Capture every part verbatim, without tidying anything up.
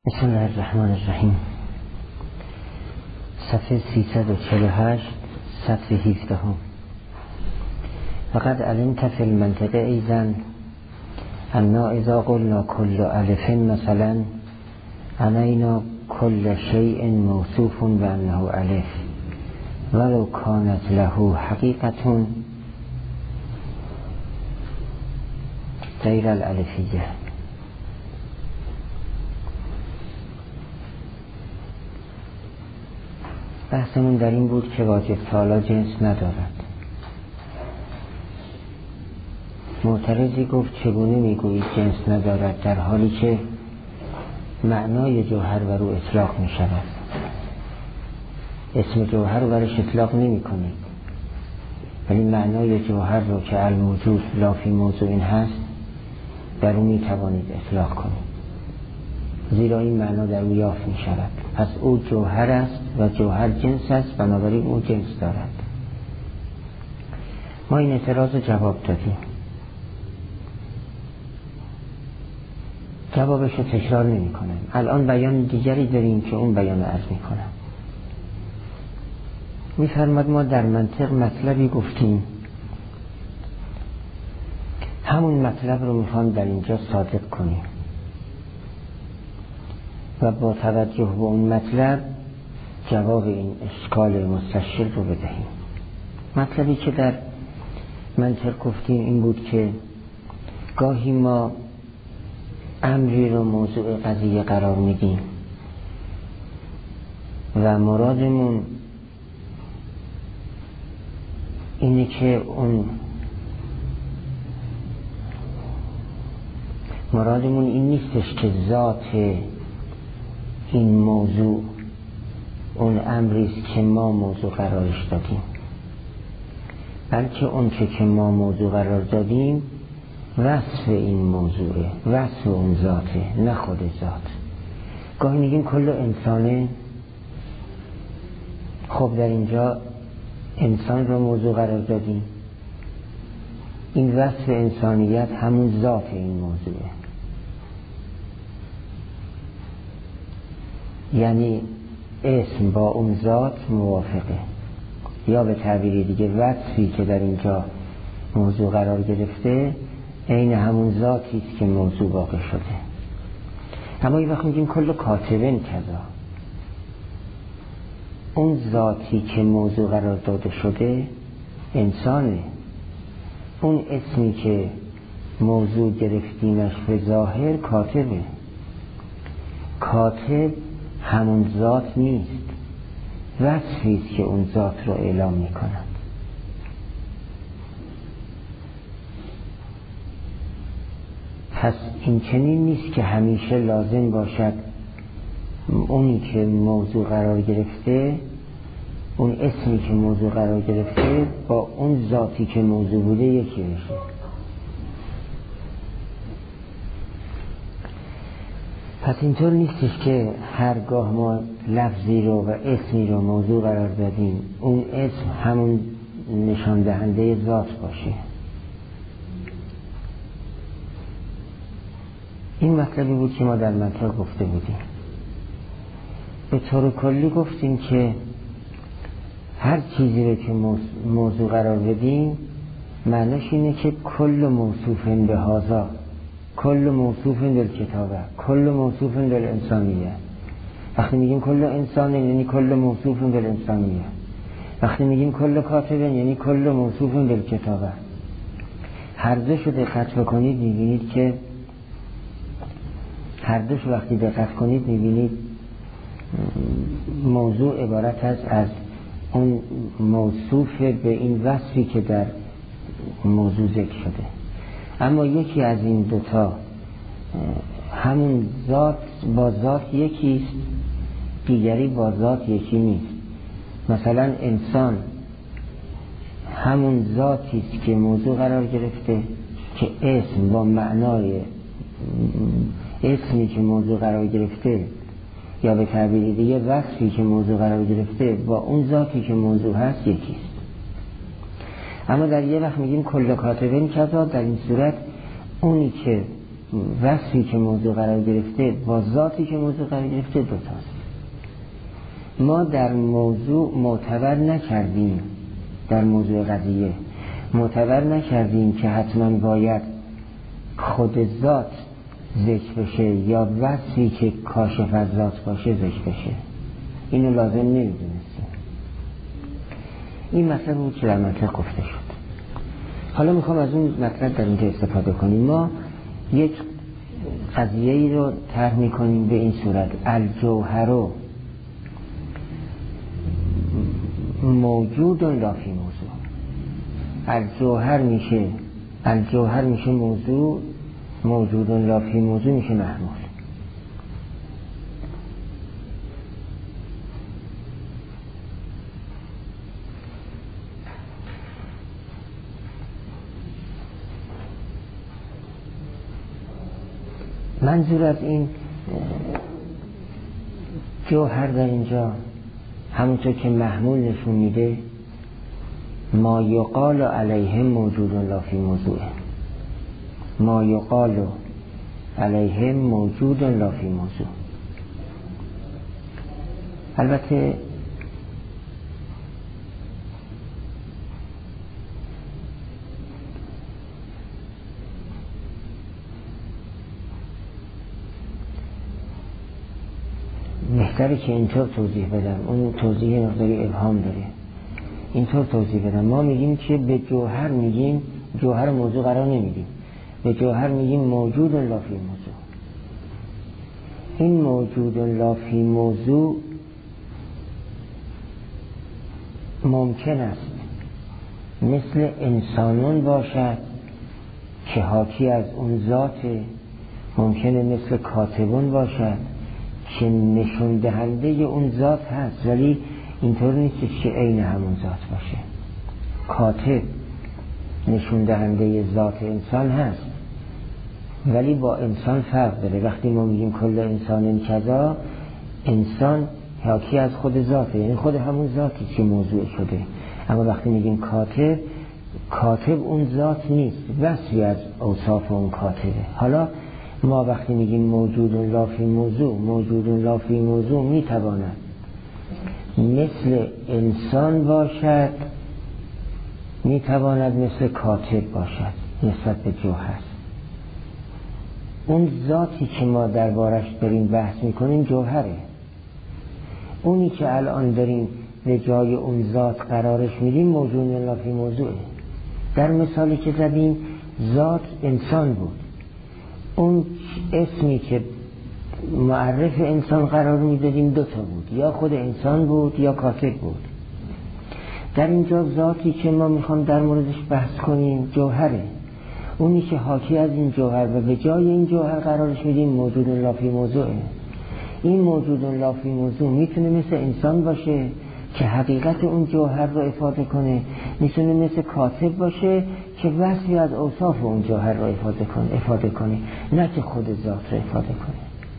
بسم الله الرحمن الرحیم. صفحه سیصد و چهل و هشت، سطر هفده هم. وقد علمت فی المنطقه ایضا انا اذا قلنا کل الف مثلا عنینا کل شیء موصوف بانه الف ولو کانت له حقیقت غیر الالفیه. بحثمون در این بود که واجب تالا جنس ندارد. معترضی گفت چگونه میگویید جنس ندارد در حالی که معنای جوهر بر او اطلاق می شود. اسم جوهر رو برش اطلاق نمی کنید، ولی معنای جوهر رو که الموجود لا فی موضوع این هست در او می توانید اطلاق کنید، زیرا این معنا در او یافت می شود. پس او جوهر است و جوهر جنس است، بنابراین او جنس دارد. ما این اعتراض رو جواب دادیم. جوابش رو تکرار نمی کنم. الان بیان دیگری داریم که اون بیان عرض می کنم. می فرماد ما در منطق مطلبی گفتیم، همون مطلب رو می خوام در اینجا صادق کنیم و با توجه به اون مطلب جواب این اشکال مستشکل رو بدهیم. مطلبی که در منطق گفتیم این بود که گاهی ما امری رو موضوع قضیه قرار میدیم و مرادمون اینه که اون مرادمون این نیستش که ذات این موضوع اون امریست که ما موضوع قرارش دادیم، بلکه اون که که ما موضوع قرار دادیم وصف این موضوعه، وصف اون ذاته، نه خود ذات. گاهی میگیم کل انسانه، خب در اینجا انسان رو موضوع قرار دادیم، این وصف انسانیت همون ذات این موضوعه، یعنی اسم با اون ذات موافقه، یا به تعبیری دیگه وصفی که در اینجا موضوع قرار گرفته عین همون ذاتی است که موضوع واقع شده. اما یه وقت میگیم کل کاتبن کذا، اون ذاتی که موضوع قرار داده شده انسانه، اون اسمی که موضوع گرفتیمش به ظاهر کاتبه. کاتب همون ذات نیست، وصفی است که اون ذات رو اعلام می کند. پس این چنین نیست که همیشه لازم باشد اونی که موضوع قرار گرفته، اون اسمی که موضوع قرار گرفته با اون ذاتی که موضوع بوده یکی بشه. پس اینطور نیستش که هرگاه ما لفظی رو و اسمی رو موضوع قرار دادیم اون اسم همون نشان دهنده ذات باشه. این مطلبی بود که ما در منطق گفته بودیم. به طور کلی گفتیم که هر چیزی رو که موضوع قرار بدیم معنیش اینه که کل موصوف به هذا، کل موصوف بالکتابه، کل موصوف بالانسانیه. وقتی میگیم کل انسان یعنی کل موصوف بالانسانیه، وقتی میگیم کل کاتب یعنی کل موصوف بالکتابه. هر دوش رو دقت بکنید میبینید که هر دوش وقتی دقت کنید میبینید موضوع عبارت است از اون موصوف به این وصفی که در موضوع ذکر شده. اما یکی از این دوتا همون ذات با ذات یکیست، دیگری با ذات یکی نیست. مثلا انسان همون ذاتی است که موضوع قرار گرفته، که اسم با معنای اسمی که موضوع قرار گرفته یا به تعبیر دیگه وصفی که موضوع قرار گرفته با اون ذاتی که موضوع هست یکیست. اما در یه وقت میگیم کل کاتبین کذا، در این صورت اونی که وصفی که موضوع قرار گرفته با ذاتی که موضوع قرار گرفته دوتاست. ما در موضوع معتبر نکردیم، در موضوع قضیه معتبر نکردیم که حتما باید خود ذات ذکر بشه یا وصفی که کاشف از ذات باشه ذکر بشه. اینو لازم نمیدونستیم. این مطلب بود که در مطلب گفته شد. حالا میخوام از اون مطلب در اینجا استفاده کنیم. ما یک قضیه ای رو طرح میکنیم به این صورت: الجوهر موجود لا فی موضوع. الجوهر میشه الجوهر میشه موضوع، موجود لا فی موضوع میشه محمول. منظور از این جوهر در اینجا همونطور که محمول نشون میده ما یقال علیه موجود لا فی موضوعه. ما یقال علیه موجود لا فی موضوع. البته بهتره که اینطور توضیح بدم، اون توضیح مقداری ابهام داره. اینطور توضیح بدم. ما میگیم که به جوهر میگیم، جوهر موضوع قرار نمیدیم، به جوهر میگیم موجود لا فی موضوع. این موجود لا فی موضوع ممکن است مثل انسانون باشد که حاکی از اون ذاته، ممکنه مثل کاتبون باشد که نشون دهنده اون ذات هست، ولی اینطور نیست که عین همون ذات باشه. کاتب نشون دهنده ذات انسان هست ولی با انسان فرق داره. وقتی ما میگیم کل انسان کذا، انسان حاکی از خود ذاته، یعنی خود همون ذاتی که موضوع شده. اما وقتی میگیم کاتب، کاتب اون ذات نیست، وصفی از اوصاف اون کاتبه. حالا ما وقتی میگیم موجود لا فی موضوع، موجود لا فی موضوع میتواند مثل انسان باشد، میتواند مثل کاتب باشد نسبت به جوهر. اون ذاتی که ما دربارش داریم بحث میکنیم جوهره. اونی که الان داریم به جای اون ذات قرارش میدیم موجود لا فی موضوعه. در مثالی که زدیم ذات انسان بود، اون اسمی که معرف انسان قرار میدادیم دو تا بود، یا خود انسان بود یا کاتب بود. در اینجا ذاتی که ما میخوام در موردش بحث کنیم جوهره. اونی که حاکی از این جوهر و به جای این جوهر قرارش میدیم موجود لا فی موضوعه. این موجود لا فی موضوع میتونه مثل انسان باشه که حقیقت اون جوهر رو افاده کنه، میتونه مثل کاتب باشه که وصفی از اوصاف اون جوهر رو افاده کنه افاده کنه نه که خود ذات رو افاده کنه.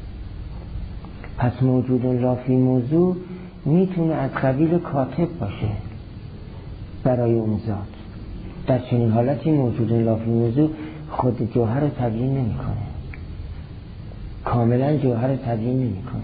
پس موجود لا فی موضوع میتونه از قبیل کاتب باشه برای اون ذات. در چنین حالتی موجود لا فی موضوع خود جوهر رو تبیین نمیکنه، کاملا جوهر رو تبیین نمیکنه.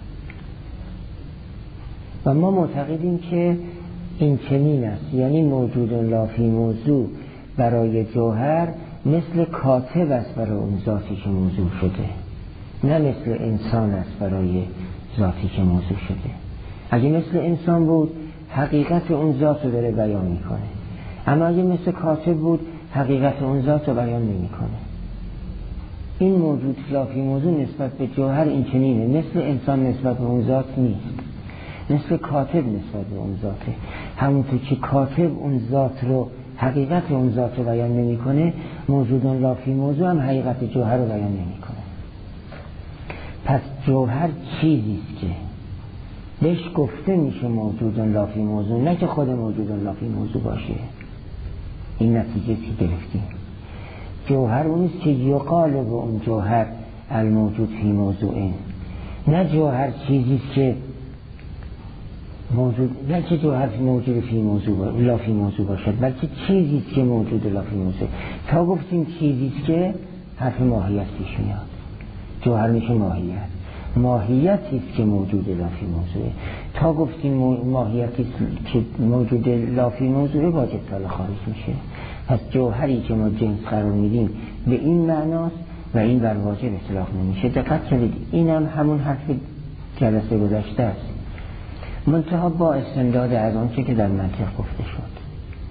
و ما معتقدیم که این چنین است، یعنی موجود لا فی موضوع برای جوهر مثل کاتب است برای اون ذاتی که موضوع شده، نه مثل انسان است برای ذاتی که موضوع شده. اگه مثل انسان بود حقیقت اون ذات رو داره بیان میکنه، اما اگه مثل کاتب بود حقیقت اون ذات رو بیان نمیکنه. این موجود لا فی موضوع نسبت به جوهر این چنینه، مثل انسان نسبت به اون ذات نیست، مثل کاتب نسبت به اون ذاته. همونطور که کاتب اون ذات رو، حقیقت اون ذات رو بیان نمیکنه، موجود لا فی موضوع هم حقیقت جوهر رو بیان نمیکنه. پس جوهر چیزی است که بهش گفته میشه موجود لا فی موضوع، نه که خود موجود لا فی موضوع باشه. این نتیجه که گرفتیم. جوهر اونیست که یقال به اون جوهر الموجود فی موضوعه، نه جوهر چیزیست که موجود، نه که جوهر موجود فی موضوع لا فی موضوع باشد، بلکه چیزیست که موجود لا فی موضوع. تا گفتیم چیزیست که حرف ماهیت پیش میاد. جوهر میشه ماهیت. ماهیتی است که موجود لافی موضوعه. تا گفتیم ماهیتی که موجود لافی موضوعه واجب تالا خارج میشه. پس جوهری که ما جنس قرار میدیم به این معناست و این بر واجب اطلاق نمیشه. دقت کنید اینم همون حرف جلسه گذشته است، منتها با استمداد از آنچه که در منطق گفته شد.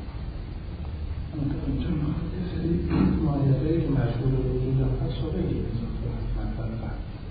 ماهیتایی که مشهور وجود هست رو بگید مثلا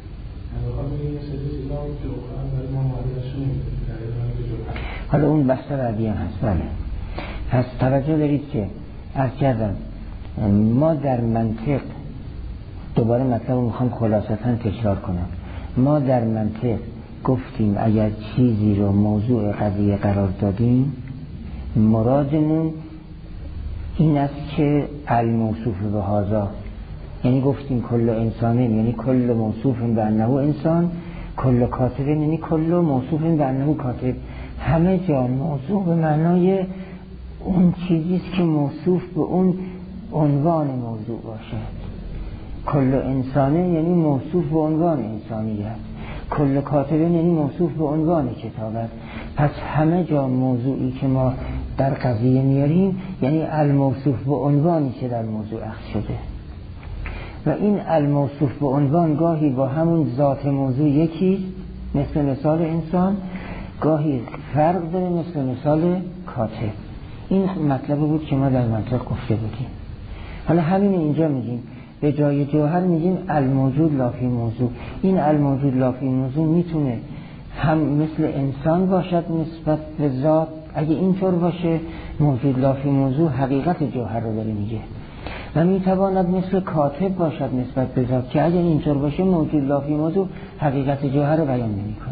حالا اون بحث بعدی هم هست. بله پس توجه دارید که عرض کردم ما در منطق، دوباره مطلب رو میخوام خلاصتاً تکرار کنم، ما در منطق گفتیم اگر چیزی رو موضوع قضیه قرار دادیم مرادمون این است که الموصوف به هذا، یعنی گفتیم کل انسانه یعنی کل موصوف به انه انسان، کل کاتب یعنی کل موصوف به انه کاتب. همه جا موضوع به معنای اون چیزیست که موصوف به اون عنوان موضوع باشد. کل انسانه یعنی موصوف به عنوان انسانیت، کل کاتب یعنی موصوف به عنوان کتابت. پس همه جا موضوعی که ما در قضیه میاریم یعنی الموصوف به عنوانی که در موضوع اخذ شده و این الموصوف به عنوان گاهی با همون ذات موضوع یکی مثل مثال انسان، گاهی فرق داره مثل مثال کاتب. این مطلب بود که ما در منطق گفته بودیم. حالا همین اینجا میگیم به جای جوهر میگیم الموجود لافی موضوع. این الموجود لافی موضوع میتونه هم مثل انسان باشد نسبت به ذات، اگه اینطور باشه موجود لافی موضوع حقیقت جوهر رو داره میگه، و میتواند مثل کاتب باشد نسبت به ذات که اگه اینطور باشه موجود لافی موضوع حقیقت جوهر رو بیان نمیکنه.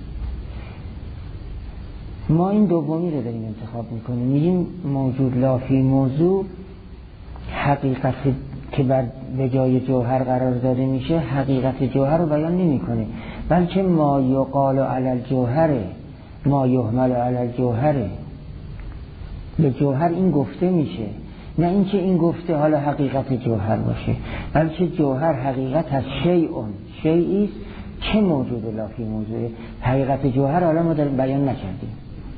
ما این دومی رو داریم انتخاب میکنیم، میگیم موجود لافی موضوع حقیقت که بر به جای جوهر قرار داده میشه حقیقت جوهر رو بیان نمیکنه، بلکه ما یقال علی الجوهر ما یحمل علی الجوهر، به جوهر این گفته میشه، نه اینکه این گفته حالا حقیقت جوهر باشه، بلکه جوهر حقیقت از شیء شیئی است که موجود لافی موضوعه. حقیقت جوهر حالا ما در بیان نکردیم،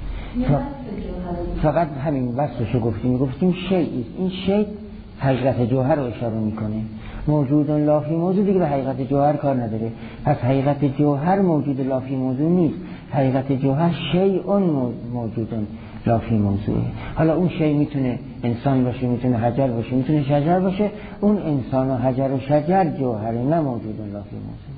فقط همین وصفشو گفتیم، گفتیم شیئی است، این شیء حقیقت جوهر رو اشاره میکنه. موجود لافی موضوع دیگه به حقیقت جوهر کار نداره. پس حقیقت جوهر موجود لافی موضوع نیست، حقیقت جوهر شیء موجود لافی موضوعه. حالا اون شیء میتونه انسان باشه، میتونه حجر باشه، میتونه شجر باشه، اون انسان و حجر و شجر جوهره، نه موجود لافی موضوع.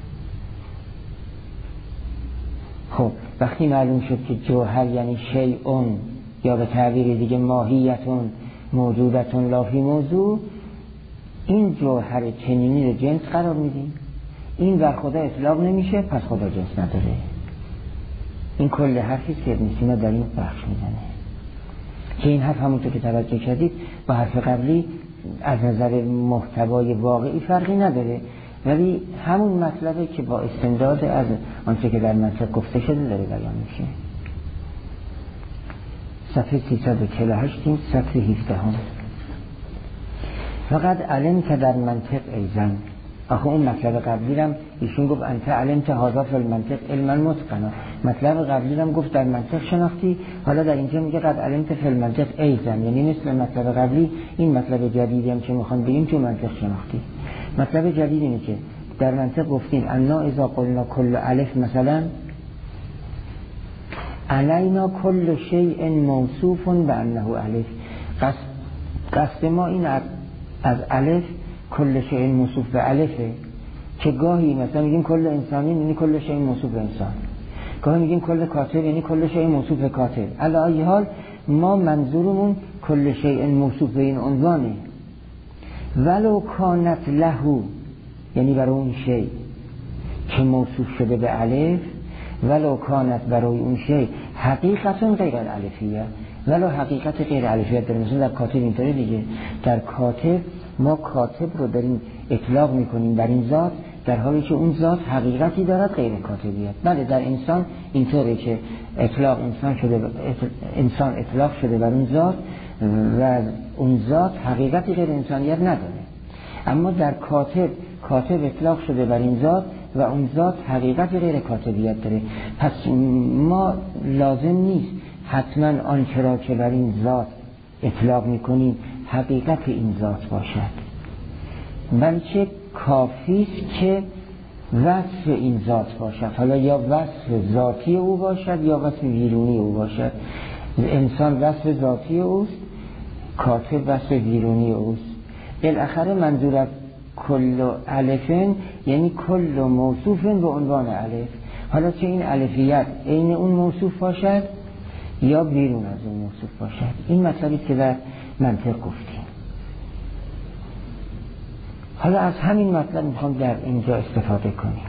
خب وقتی معلوم شد که جوهر یعنی شیء یا به تعبیر دیگه ماهیتون موجودتون لافی موضوع، این جوهر چنینی رو جنس قرار میدیم، این بر خدا اطلاق نمیشه، پس خدا جنس نداره. این کل حرفی که ابن سینا در این بخش میزنه که این حرف همونطور که توجه کردید با حرف قبلی از نظر محتوای واقعی فرقی نداره، ولی همون مطلبه که با استمداد از آنچه که در منطق گفته شده داره بیان میشه. صفحه سیصد و چهل و هشت صفحه هفده هم. فقط علم که در منطق ایزن، آخه اون مطلب قبلی رم ایشون گفت انت علم که هذا فی المنطق علما متقنا، مطلب قبلی رم گفت در منطق شناختی، حالا در اینجا میگه قد علم که فی المنطق ایزن، یعنی مثل مطلب قبلی این مطلب جدیدی هم که میخوان بگیم تو منطق شناختی. مطلب جدید اینه که در منطق گفتیم انا اذا قلنا کل الف مثلا علینا کل شیء موصوف به انه الف، قصد قصد ما این از الف کل شیء موصوف به الفه، که گاهی مثلا میگیم کل انسانی یعنی کل شیء موصوف به انسان، گاهی میگیم کل کاتب یعنی کل شیء موصوف به کاتب. علی ای حال ما منظورمون کل شیء موصوف به این عنوانه، ولو کانت له یعنی برای اون شیء که موصوف شده به الف، ولو کانت برای اون شیء حقیقتا غیر الفیه، ولو حقیقت غیر الفیه داره. مثلا در کاتب اینطوری دیگه، در کاتب ما کاتب رو داریم اطلاق میکنیم در این ذات، در حالی که اون ذات حقیقتی دارد غیر کاتبیت. بله در انسان اینطوره که اطلاق انسان شده، انسان اطلاق شده بر اون ذات و اون ذات حقیقتی غیر انسانیت نداره، اما در کاتب کاتب اطلاق شده بر این ذات و اون ذات حقیقت غیر کاتبیت داره. پس ما لازم نیست حتما آن چرا که بر این ذات اطلاق میکنیم حقیقت این ذات باشد، بلکه کافی است که وصف این ذات باشد، حالا یا وصف ذاتی او باشد یا وصف بیرونی او باشد. انسان وصف ذاتی اوست، کاتب وصف بیرونی اوست. بالاخره منظور از کل الفن یعنی کل موصوف به عنوان الف، حالا چه این الفیت عین اون موصوف باشد یا بیرون از اون موصوف باشد. این مطلبی که در منطق گفتیم. حالا از همین مطلب میخوام در اینجا استفاده کنیم.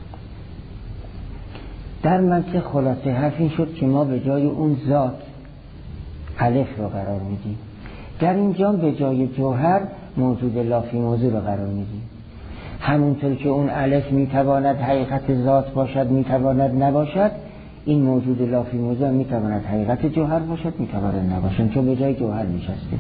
در منطق خلاصه حرف این شد که ما به جای اون ذات الف رو قرار میدیم، در اینجا به جای جوهر موجود لافی موضوع رو قرار میدیم. همونطور که اون الف میتواند حقیقت ذات باشد میتواند نباشد، این موجود لافی موضوع میتواند حقیقت جوهر باشد میتواند نباشد، چون به جای جوهر نشسته.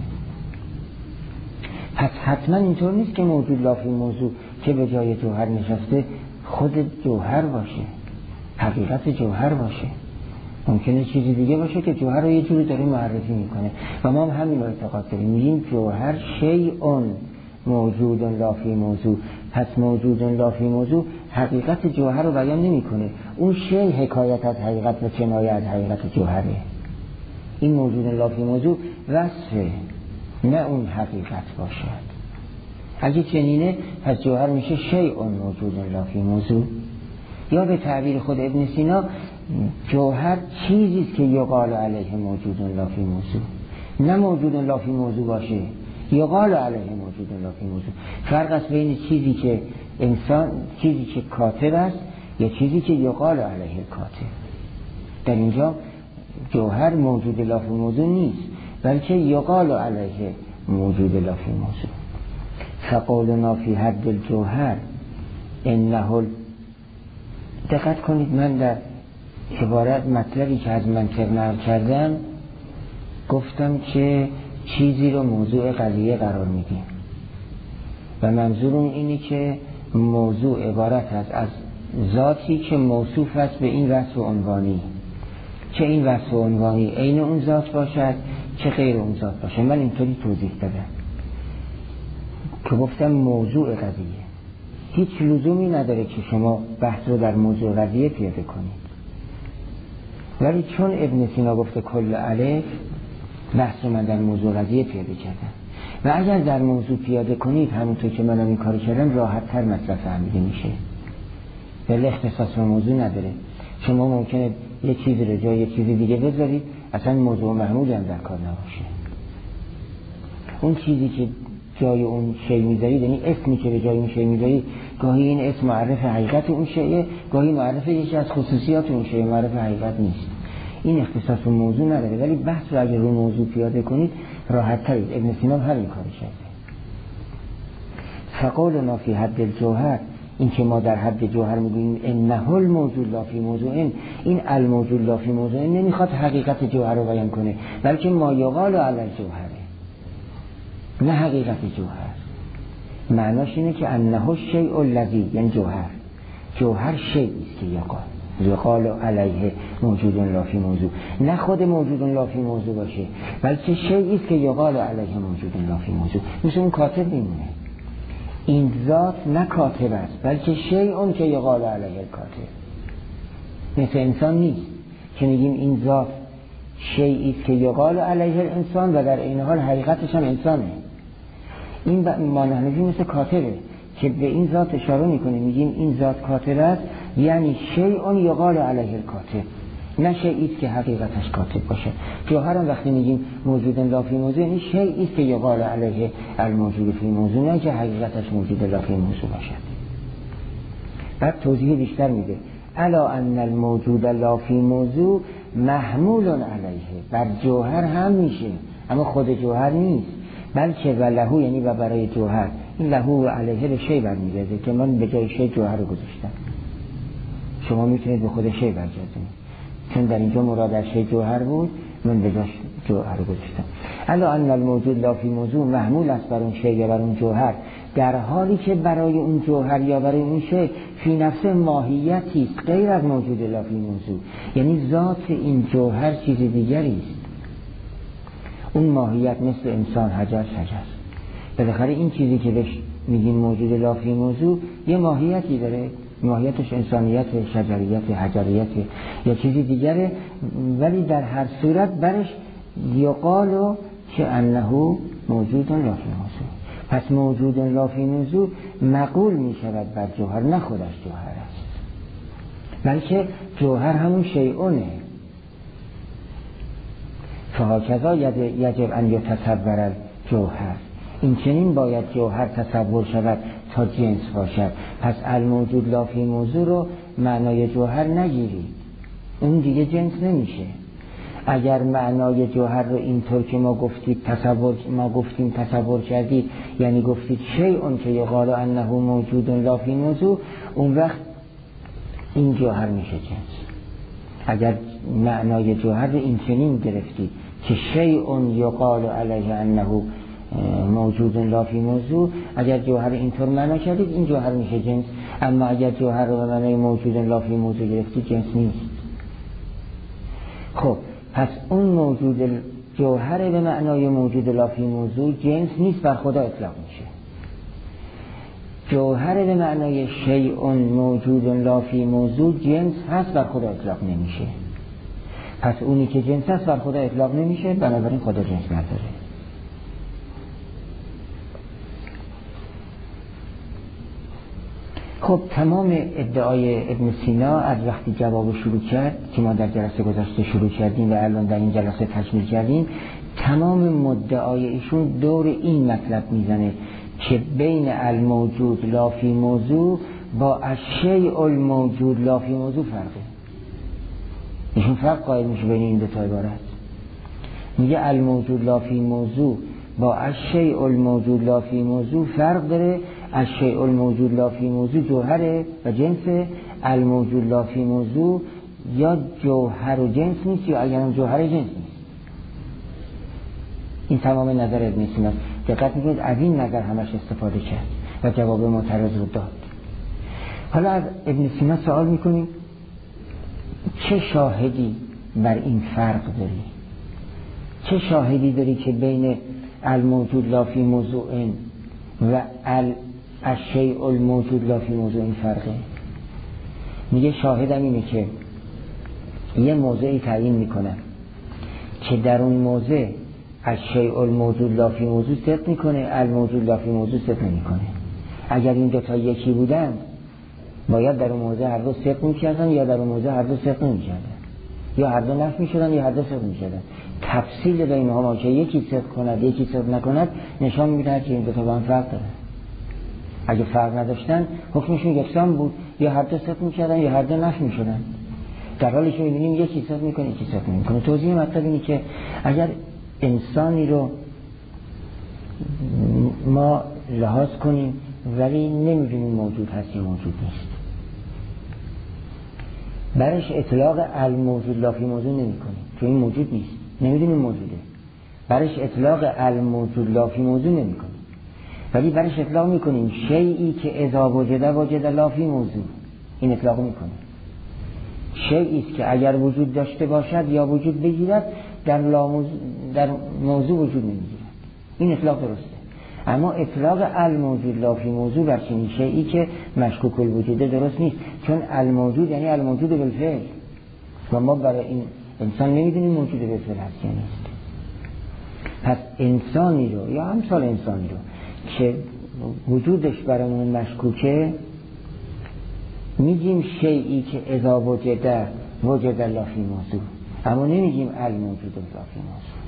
پس حتما اینطور نیست که موجود لافی موضوع که به جای جوهر نشسته خود جوهر باشه، حقیقت جوهر باشه. ممکنه چیزی دیگه باشه که جوهر رو یه جوری داره معرفی میکنه و ما هم همین رو اعتقاد داریم، میگیم جوهر شیء موجود لافی موضوع. پس موجود لافی موضوع حقیقت جوهر رو بیان نمیکنه، اون شیء حکایت از حقیقت و کنایه از حقیقت جوهره. این موجود لافی موضوع وصفه، نه اون حقیقت باشد. اگه چنینه پس جوهر میشه شیء موجود لافی موضوع. یا به تعبیر خود ابن سینا جوهر چیزی است که یقال علیه موجود لافی موضوع، نه موجود لافی موضوع باشه یقال علیه موجود لافی موضوع. فرق است بین چیزی که انسان چیزی که کاتب است یا چیزی که یقال علیه کاتب. در اینجا جوهر موجود لافی موضوع نیست، بلکه یقال علیه موجود لافی موضوع. فقولنا فی حد الجوهر انه، دقت کنید من در عبارت مطلبی که از منطق نقل کردم گفتم که چیزی رو موضوع قضیه قرار میدیم و منظورم اینه که موضوع عبارت است از ذاتی که موصوف است به این وصف عنوانی، چه این وصف عنوانی عین اون ذات باشد چه غیر اون ذات باشد. من اینطوری توضیح دادم که گفتم موضوع قضیه هیچ لزومی نداره که شما بحث رو در موضوع قضیه پیاده کنید، ولی چون ابن سینا گفته کل الف، بحث رو من در موضوع قضیه پیاده کردم و اگر در موضوع پیاده کنید همونطور که منم این کار کردم راحت تر مطلب فهمیده میشه، ولی اختصاص به موضوع نداره. شما ممکنه یه چیزی رو جای یه چیزی دیگه بذارید اصلا موضوع محمول هم در کار نباشه. اون چیزی که جای اون شی میذارید، یعنی اسمی که به جای اون شی میذارید، گاهی این اسم معرف حقیقت اون شیه، گاهی معرف یکی از خصوصیات اون شیه، معرف حقیقت نیست. این اختصاص به موضوع نداره، ولی بحث رو اگر رو موضوع پیاده کنید راحت ترید. ابن سینا همین کاری کرده. فقولنا فی حد الجوهر، این که ما در حد جوهر میگوییم انه الموجود لا فی موضوع، این الموجود لا فی موضوع نمیخواد حقیقت جوهر رو بیان کنه، بلکه ما یقال علی الجوهره، نه حقیقت جوهر. معناش اینه که انه الشیء الذی، یعنی جوهر جوهر شیئی است که یقال یقال علیه موجود لا فی موضوع، نه خود موجود لا فی موضوع باشه، بلکه شیئی است که یقال علیه موجود لا فی موضوع. مثل اون کاتب میمونه، این ذات نه کاتب است بلکه شیء که یقال علیه الکاتب. مثل انسان نیست که میگیم این ذات شیئی است که یقال علیه الانسان و در این حال حقیقتش هم انسانه. این مانحنفی مثل کاتبه که به این ذات اشاره میکنه، میگیم این ذات کاتب است، یعنی شیء یقال علیه الکاتب، نه شیئی است که حقیقتش کاتب باشه. جوهر هم وقتی میگیم موجود لا فی موضوع، یعنی شیئی است که یقال علیه الموجود فی موضوع، نه که حقیقتش موجود لا فی موضوع باشه. بعد توضیح بیشتر میده، الا ان الموجود لا فی موضوع محمول علیه، بر جوهر هم میشه اما خود جوهر نیست، بلکه و لهو، یعنی و برای جوهر. این لهو و علیه به شی برمیگرده که من به جای شی جوهر رو گذاشتم، شما میتونید به خود شی برگردید، چون در اینجا مراد از شی جوهر بود، من به جای جوهر رو گذاشتم. الا ان الموجود لا فی موضوع محمول است بر اون شی یا بر اون جوهر در حالی که برای اون جوهر یا برای اون شی فی نفس ماهیتی است غیر از موجود لافی موضوع، یعنی ذات این جوهر چیز دیگری است. اون ماهیت مثل انسان، حجر، شجر، بالاخره این چیزی که بهش میگیم موجود لافی موضوع یه ماهیتی داره، ماهیتش انسانیت، شجریت، حجریت یا چیزی دیگره، ولی در هر صورت برش یقالو که انه موجود لافی موضوع. پس موجود لافی موضوع مقول می شود بر جوهر، نه خودش جوهر است، بلکه جوهر همون شیئونه. فهاکذا یجب ان یتصور جوهر، این چنین باید جوهر تصور شود تا جنس باشد. پس الموجود لافی موضوع رو معنای جوهر نگیرید، اون دیگه جنس نمیشه. اگر معنای جوهر رو اینطور که ما گفتید تصور ما گفتیم تصور کردید، یعنی گفتید شیء که یقال انه موجود لافی موضوع، اون وقت این جوهر میشه جنس. اگر معنای جوهر رو این چنین گرفتید که شیء یقال علیه انه موجود لافی موضوع، اگر جوهر اینطور معنا کردید این جوهر میشه جنس. اما اگر جوهر رو به معنای موجود لافی موضوع گرفتید جنس نیست. خب پس اون موجود جوهر به معنای موجود لافی موضوع جنس نیست، بر خدا اطلاق میشه. جوهر به معنای شیء موجود لافی موضوع جنس هست، بر خدا اطلاق نمیشه. پس اونی که جنس هست بر خدا اطلاق نمیشه، بنابراین خدا جنس نداره. خب تمام ادعای ابن سینا از وقتی جواب شروع کرد که ما در جلسه گذشته شروع کردیم و الان در این جلسه تکمیل کردیم، تمام مدعای ایشون دور این مطلب میزنه که بین الموجود لافی موضوع با الشیء الموجود لافی موضوع فرقه. ایشون فرق قائل میشه بین این دو تا عبارت. میگه الموجود لافی موضوع با الشیء الموجود لافی موضوع فرق داره. الشیء الموجود لافی موضوع جوهره و جنسه، الموجود لافی موضوع یا جوهر و جنس نیست یا اگر اون جوهر جنس نیست. این تمام نظر ابن سینا. دقت میکنید از این نظر همش استفاده کرد و جواب معترض رو داد. حالا از ابن سینا سوال میکنیم چه شاهدی بر این فرق داری؟ چه شاهدی داری که بین الموجود لافی موضوع و الشیء الموجود لافی موضوع این فرقه؟ میگه شاهدم اینه که یه موضعی تعیین میکنه که در اون موضع الشیء الموجود لافی موضوع صدق میکنه، الموجود لافی موضوع صدق نمیکنه. اگر این دو تا یکی بودن باید در اون موضع هر دو صدق میکردن یا در اون موضع هر دو صدق نمیکردن، یا هر دو نفی میشدن یا هر دو صدق میکردن. تفصیل بینهما که یکی صدق کند یکی صدق نکند نشان میده که این دو تا با هم فرق داره. اگه فرق نداشتن حکمشون یکسان بود، یا هر دو صدق میکردن یا هر دو نفی میشدن. در حالی که میبینیم یکی صدق میکنه یکی صدق نمیکنه. توضیح مطلب اینه که اگر انسانی رو ما لحاظ کنیم ولی نمیدونیم موجود هست یا موجود نیست، برش اطلاق الموجود لافی موضوع نمی کنیم چون این موجود نیست، نمیدونیم موجوده. برش اطلاق الموجود لافی موضوع نمی کنیم، ولی برش اطلاق می کنیم شیئی که اذا وجده وجد لافی موضوع. این اطلاق می کنیم شیئی است که اگر وجود داشته باشد یا وجود بگیرد در, در موضوع وجود نمیگیرد. این اطلاق درسته. اما اطلاق الموجود لافی موضوع بر چنین شیئی که مشکوک الوجوده درست نیست، چون الموجود یعنی الموجود بالفعل و ما برای این انسان نمیدونیم موجود بالفعل هست یا نیست. پس انسانی رو یا همسال انسانی رو که وجودش برامون مشکوکه میگیم شیئی که اذا وجده وجد لافی موضوع، اما نمیگیم الموجود لافی موضوع.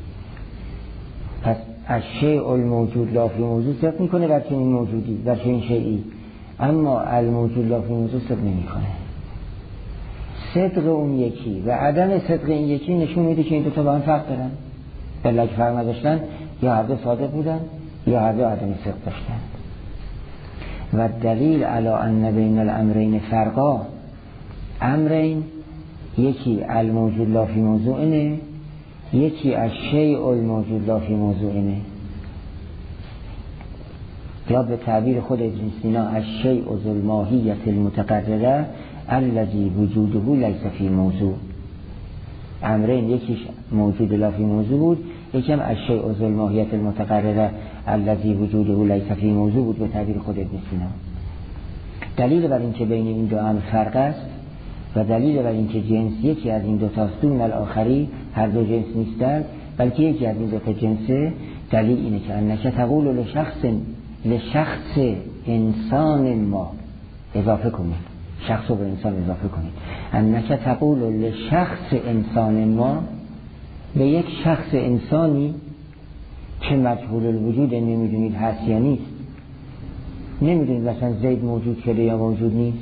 پس الشیء الموجود لافی موضوع صدق میکنه بر چنین موجودی بر چنین شیئی، اما الموجود لافی موضوع صدق نمیکنه. صدق اون یکی و عدم صدق این یکی نشون میده که این دو تا با هم فرق دارن. بلکه فرق نداشتن یا هر دو صادق بودن یا هر دو عدم صدق داشتن. و دلیل علی ان بین الامرین فرقا، امرین یکی الموجود لافی موضوع اینه، یکی الشیء الموجود لافی موضوع اینه. یا به تعبیر خود ابن سینا الشیء ذو الماهیة المتقرره الذی وجوده لیس فی موضوع. امرین، یکیش موجود لا فی موضوع بود، یکم الشیء ذو الماهیة المتقرره الذی وجوده لیس فی موضوع بود به تعبیر خود ابن سینا. دلیل بر اینکه بین این دو امر فرق است و دلیل بر اینکه جنس یکی از این دو تاست دون الاخری، هر دو جنس نیستند بلکه یکی از این دو تا جنسه، دلیل اینه که انک تقول لشخص لشخص انسان ما، اضافه کنید شخص رو به انسان اضافه کنید، انک تقول لشخص انسان ما، به یک شخص انسانی که مجهول الوجود نمیدونید هست یا نیست، نمیدونید مثلا زید موجود شده یا موجود نیست،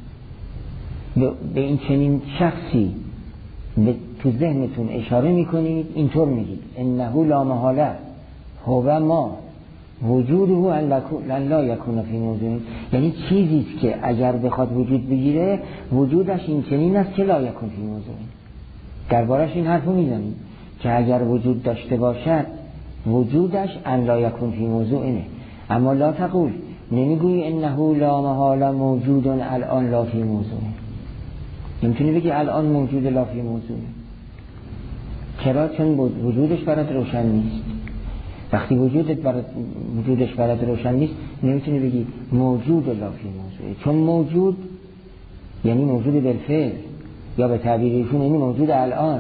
به این چنین شخصی به تو ذهنتون اشاره میکنید، اینطور میگید انه لا محاله هو ما وجوده ان لا یکون فی موضوع، یعنی چیزی که اگر بخواد وجود بگیره وجودش این چنین است که لا یکون فی موضوع. دربارش این حرفو میزنید که اگر وجود داشته باشد وجودش ان لا یکون فی موضوع اینه، اما لا تقول، نمیگوی انه لا محاله موجود الان لا فی موضوع، نمیتونی بگی الان موجود لا فی موضوع. چرا؟ چون وجودش برات روشن نیست. وقتی وجودت برات وجودش برات روشن نیست نمیتونی بگی موجود لا فی موضوع، چون موجود یعنی موجود بالفعل، یا به تعبیر ایشون یعنی موجود الان،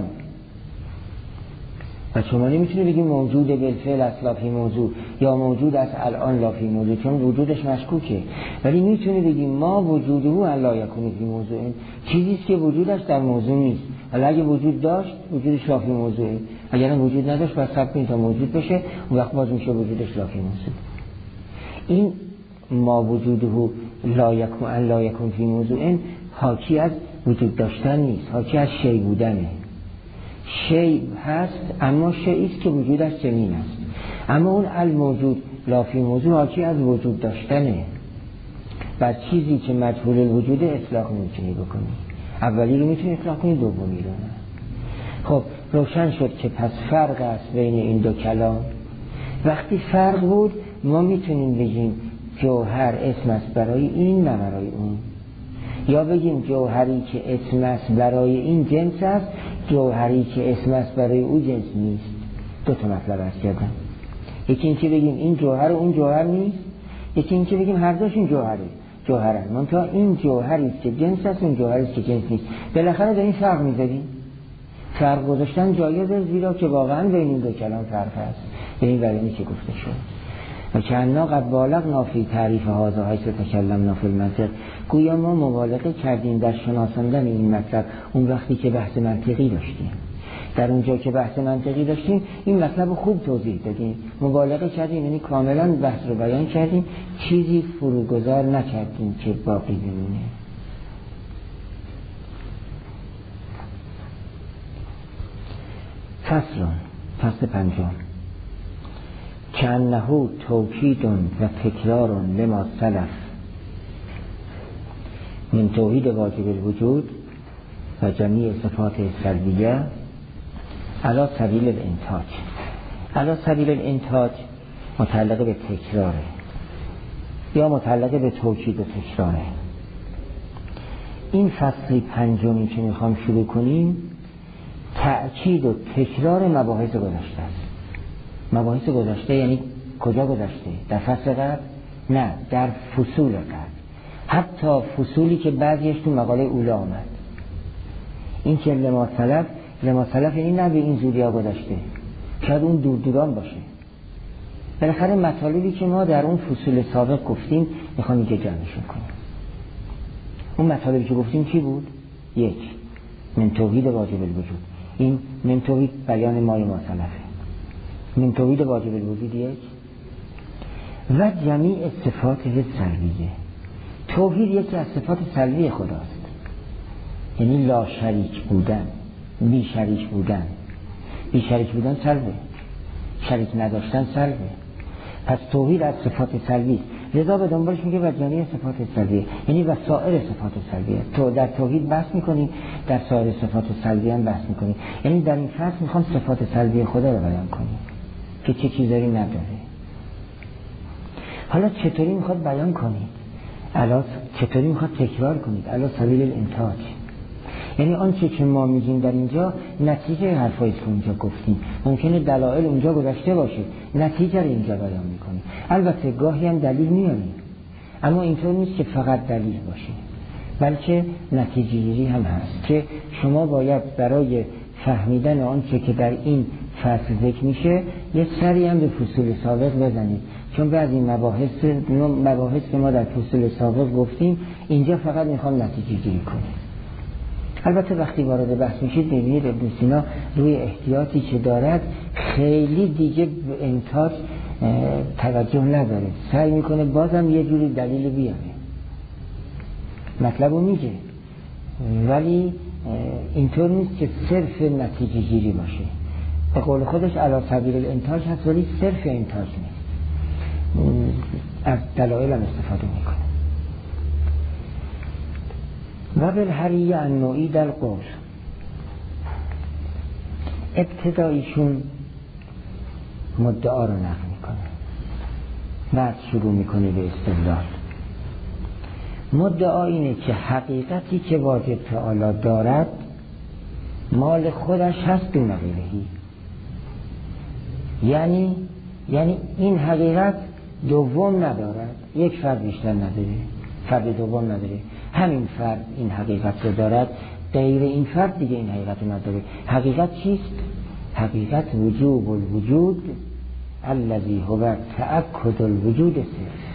و شما نمیتونی بگی موجود بالفعل است لا فی موضوع یا موجود است الان لا فی موضوع، چون وجودش مشکوکه. ولی میتونی بگی ما وجوده ان لا یکون فی موضوع، چیزی است که وجودش در موضوع نیست، حالا اگه وجود داشت وجودش لا فی موضوع، اگر وجود نداشت باید صبر کنید تا موجود بشه، اون وقت باز میشه وجودش لا فی موضوع. این ما وجوده لا یکون ان لا یکون فی موضوع حاکی از وجود داشتن نیست، حاکی از شی بودنه. شی هست اما شیئی است که وجودش چنین است، اما اون الموجود لا فی موضوع حاکی از وجود داشتنه. بر چیزی که مجهول الوجوده اطلاق نمیتونی بکنی، اولی رو میتونی اطلاق کنی، دومی رو نه. خب روشن شد که پس فرق است بین این دو کلام. وقتی فرق بود ما میتونیم بگیم جوهر اسم است برای این نه برای اون، یا بگیم جوهری که اسم است برای این جنس است، جوهری که اسم است برای او جنس نیست. دو تا مطلب است کردم، یکی این که بگیم این جوهر و اون جوهر نیست، یکی این که بگیم هر دوشون جوهره جوهرن، منتها این جوهری است که جنس است، اون جوهری است که جنس نیست. بالاخره در این فرق میذاریم. فرق گذاشتن جایزه، زیرا که واقعا بین این دو کلام فرق هست، به این بیانی که گفته شد. و کنا قد بالغنا فی تعریف هذا حیث تکلمنا فی المنطق، گویا ما مبالغه کردیم در شناساندن این مطلب اون وقتی که بحث منطقی داشتیم. در اونجا که بحث منطقی داشتیم این مطلب خوب توضیح دادیم، مبالغه کردیم یعنی کاملا بحث رو بیان کردیم، چیزی فروگذار نکردیم که باقی بمونه. فصل فصل پنجم کأنه توکید و تکرار لما سلف من توحید واجب الوجود و جمیع صفات سلبیه علی سبیل الانتاج. علی سبیل الانتاج متعلق به تکراره یا متعلق به توکید و تکراره. این فصل پنجمی که میخوام شروع کنیم تأکید و تکرار مباحث گذشته است. مباحث گذشته یعنی کجا گذشته؟ در فصل قبل؟ نه، در فصول قبل، حتی فصولی که بعضیش تو مقاله اولی آمد. این که لما سلف، لما سلف یعنی نه به این زودی ها گذشته، شاید اون دور دوران باشه. بالاخره مطالبی که ما در اون فصول سابق گفتیم میخوام اینجا جمعشون کنیم. اون مطالبی که گفتیم چی بود؟ یک، من توحید واجب الوجود، این من توحید بیان مای ما سلفه، من توحید واجب الوجود یک، و جمیع صفات سلبیه. توحید یکی از صفات سلبی خداست، یعنی لا شریک بودن، بی شریک بودن. بی شریک بودن سلبه، شریک نداشتن سلبه. پس توحید از صفات سلبی، لذا به دنبالش میگه و جمیع صفات سلبیه، یعنی و سایر صفات سلبیه. تو در توحید بحث میکنیم، در سایر صفات سلبی هم بحث میکنیم. یعنی در این فصل میخوام صفات سلبی خدا رو بیان کنیم که چه چیزایی نداره. حالا چطوری میخواد بیان کنید؟ علا چطوری میخواد تکرار کنید؟ علا سبیل الانتاج، یعنی آنچه که ما میگیم در اینجا نتیجه حرفایی که اونجا گفتیم. ممکنه دلایل اونجا گذشته باشه، نتیجه رو اینجا بیان میکنیم. البته گاهی هم دلیل میاریم، اما اینطور نیست که فقط دلیل باشه، بلکه نتیجه گیری هم هست که شما باید برای فهمیدن آنچه که در این فصل ذکر میشه یه سری هم به فصول سابق بزنید، چون بعضی مباحث مباحث که ما در فصول سابق گفتیم اینجا فقط میخوام نتیجه گیری کنیم. البته وقتی وارد بحث میشید میبینید ابن سینا روی احتیاطی که دارد خیلی دیگه به انتاج توجه نداره، سعی میکنه بازم یه جوری دلیل بیاره، مطلب رو میگه، ولی اینطور نیست که صرف نتیجه گیری باشه. به قول خودش علی سبیل الانتاج هست، ولی صرف انتاج نیست، از دلایل هم استفاده میکنه. و بالحریه النوعی در قول، ابتدایشون مدعا رو نقل میکنه، بعد شروع میکنه به استدلال. مدعا اینه که حقیقتی که واجب تعالی دارد مال خودش هست دون غیرهی، یعنی یعنی این حقیقت دوم ندارد، یک فرد بیشتر نداره، فرد دوم نداره، همین فرد این حقیقت رو دارد، غیر این فرد دیگه این حقیقت رو نداره. حقیقت چیست؟ حقیقت وجوب الوجود الذی هو تأکد الوجود صرف.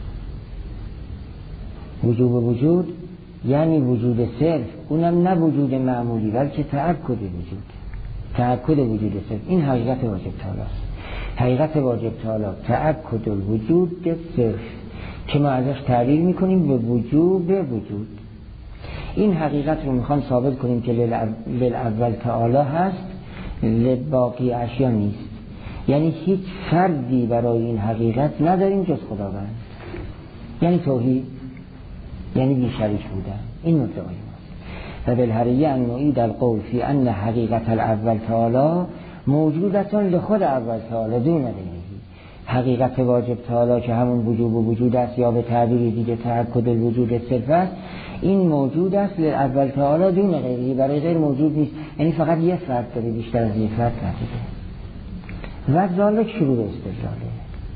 وجوب وجود یعنی وجود صرف، اونم نه وجود معمولی بلکه تأکد وجود، تأکد وجود صرف. این حقیقت واجب تعالی است. حقیقت واجب تعالی تأکد الوجود صرف که ما ازش تعبیر میکنیم به وجوب وجود. این حقیقت رو میخوام ثابت کنیم که للاول تعالی هست، لباقی اشیا نیست، یعنی هیچ فردی برای این حقیقت نداریم جز خداوند، یعنی توحید، یعنی بی شریک بودن. این مدعای ماست. و بالحریه النوعی در قول فی ان حقیقت الاول تعالی موجودتان لخود اول تعالی دون غیره. حقیقت واجب تعالی که همون وجوب و وجود است، یا به تعبیر دیگه تأکد الوجود صرف است، این موجود است لاول تعالی دون غیره، برای غیر موجود نیست، یعنی فقط یه فرد داره، بیشتر از یه فرد نداره. و ذالک شروع به استدلاله،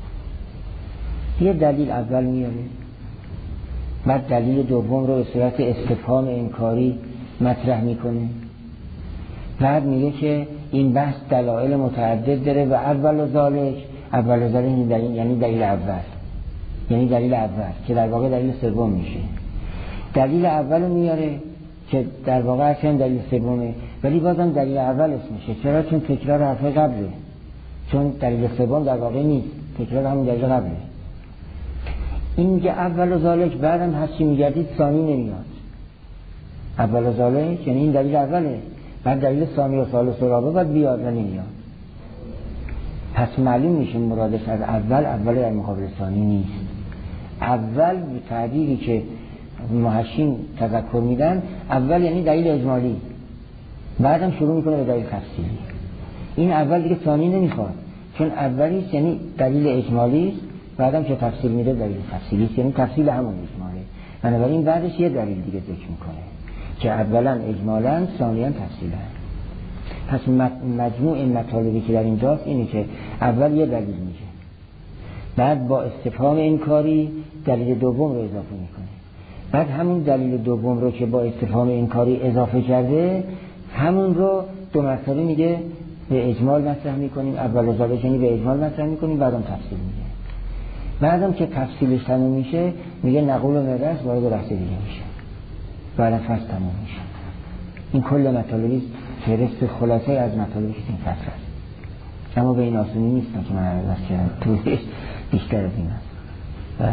یه دلیل اول میاره، بعد دلیل دوم رو به صورت استفهام انکاری مطرح میکنه، بعد میگه که این بحث دلایل متعدد داره و اول و ذالک، اول و ذالک یعنی دلیل اول، یعنی دلیل اول که در واقع دلیل سوم میشه. دلیل اول رو میاره که در واقع اصلا دلیل سومه، ولی بازم دلیل اول اسمشه. چرا؟ چون تکرار حرف قبله، چون دلیل سوم در واقع نیست، تکرار همون دلیل قبله. این میگه اول و ذالک، بعدم هرچی میگردید ثانی نمیاد. اول و ذالک یعنی این دلیل اوله، بعد دلیل ثانی و ثالث و رابع باید بیاد و نمیاد. پس معلوم میشه مرادش از اول اول در مقابل ثانی نیست. اول به تعبیری که محشین تذکر میدن، اول یعنی دلیل اجمالی، بعدم شروع میکنه به دلیل تفصیلی. این اول دیگه ثانی نمیخواد، چون اولیست یعنی دلیل اجمالی، بعدم که تفصیل میده دلیل تفصیلی است، یعنی تفصیل همون اجماله. بنابراین بعدش یه دلیل دیگه ذکر میکنه که اولا اجمالا، ثانیا تفصیلا. پس مجموع این مطالبی که در اینجاست اینه که اول یه دلیل میگه، بعد با استفهام انکاری دلیل دوم رو اضافه میکنه، بعد همون دلیل دوم رو که با استفهام انکاری اضافه کرده همون رو دو مرتبه میگه به اجمال مطرح میکنیم، اول و ذالک یعنی به اجمال مطرح میکنیم، بعدم تفصیل میگه. بعدم که تفصیلش تموم میشه میگه نقول و مدرس وارد بحث دیگه میشه، بعد فصل تموم میشه. این کل مطالبی فهرست خلاصه از مطالبی که این فصل است، اما به این آسونی نیست که من عرض کردم، توضیحش بیشتر از این است. بله.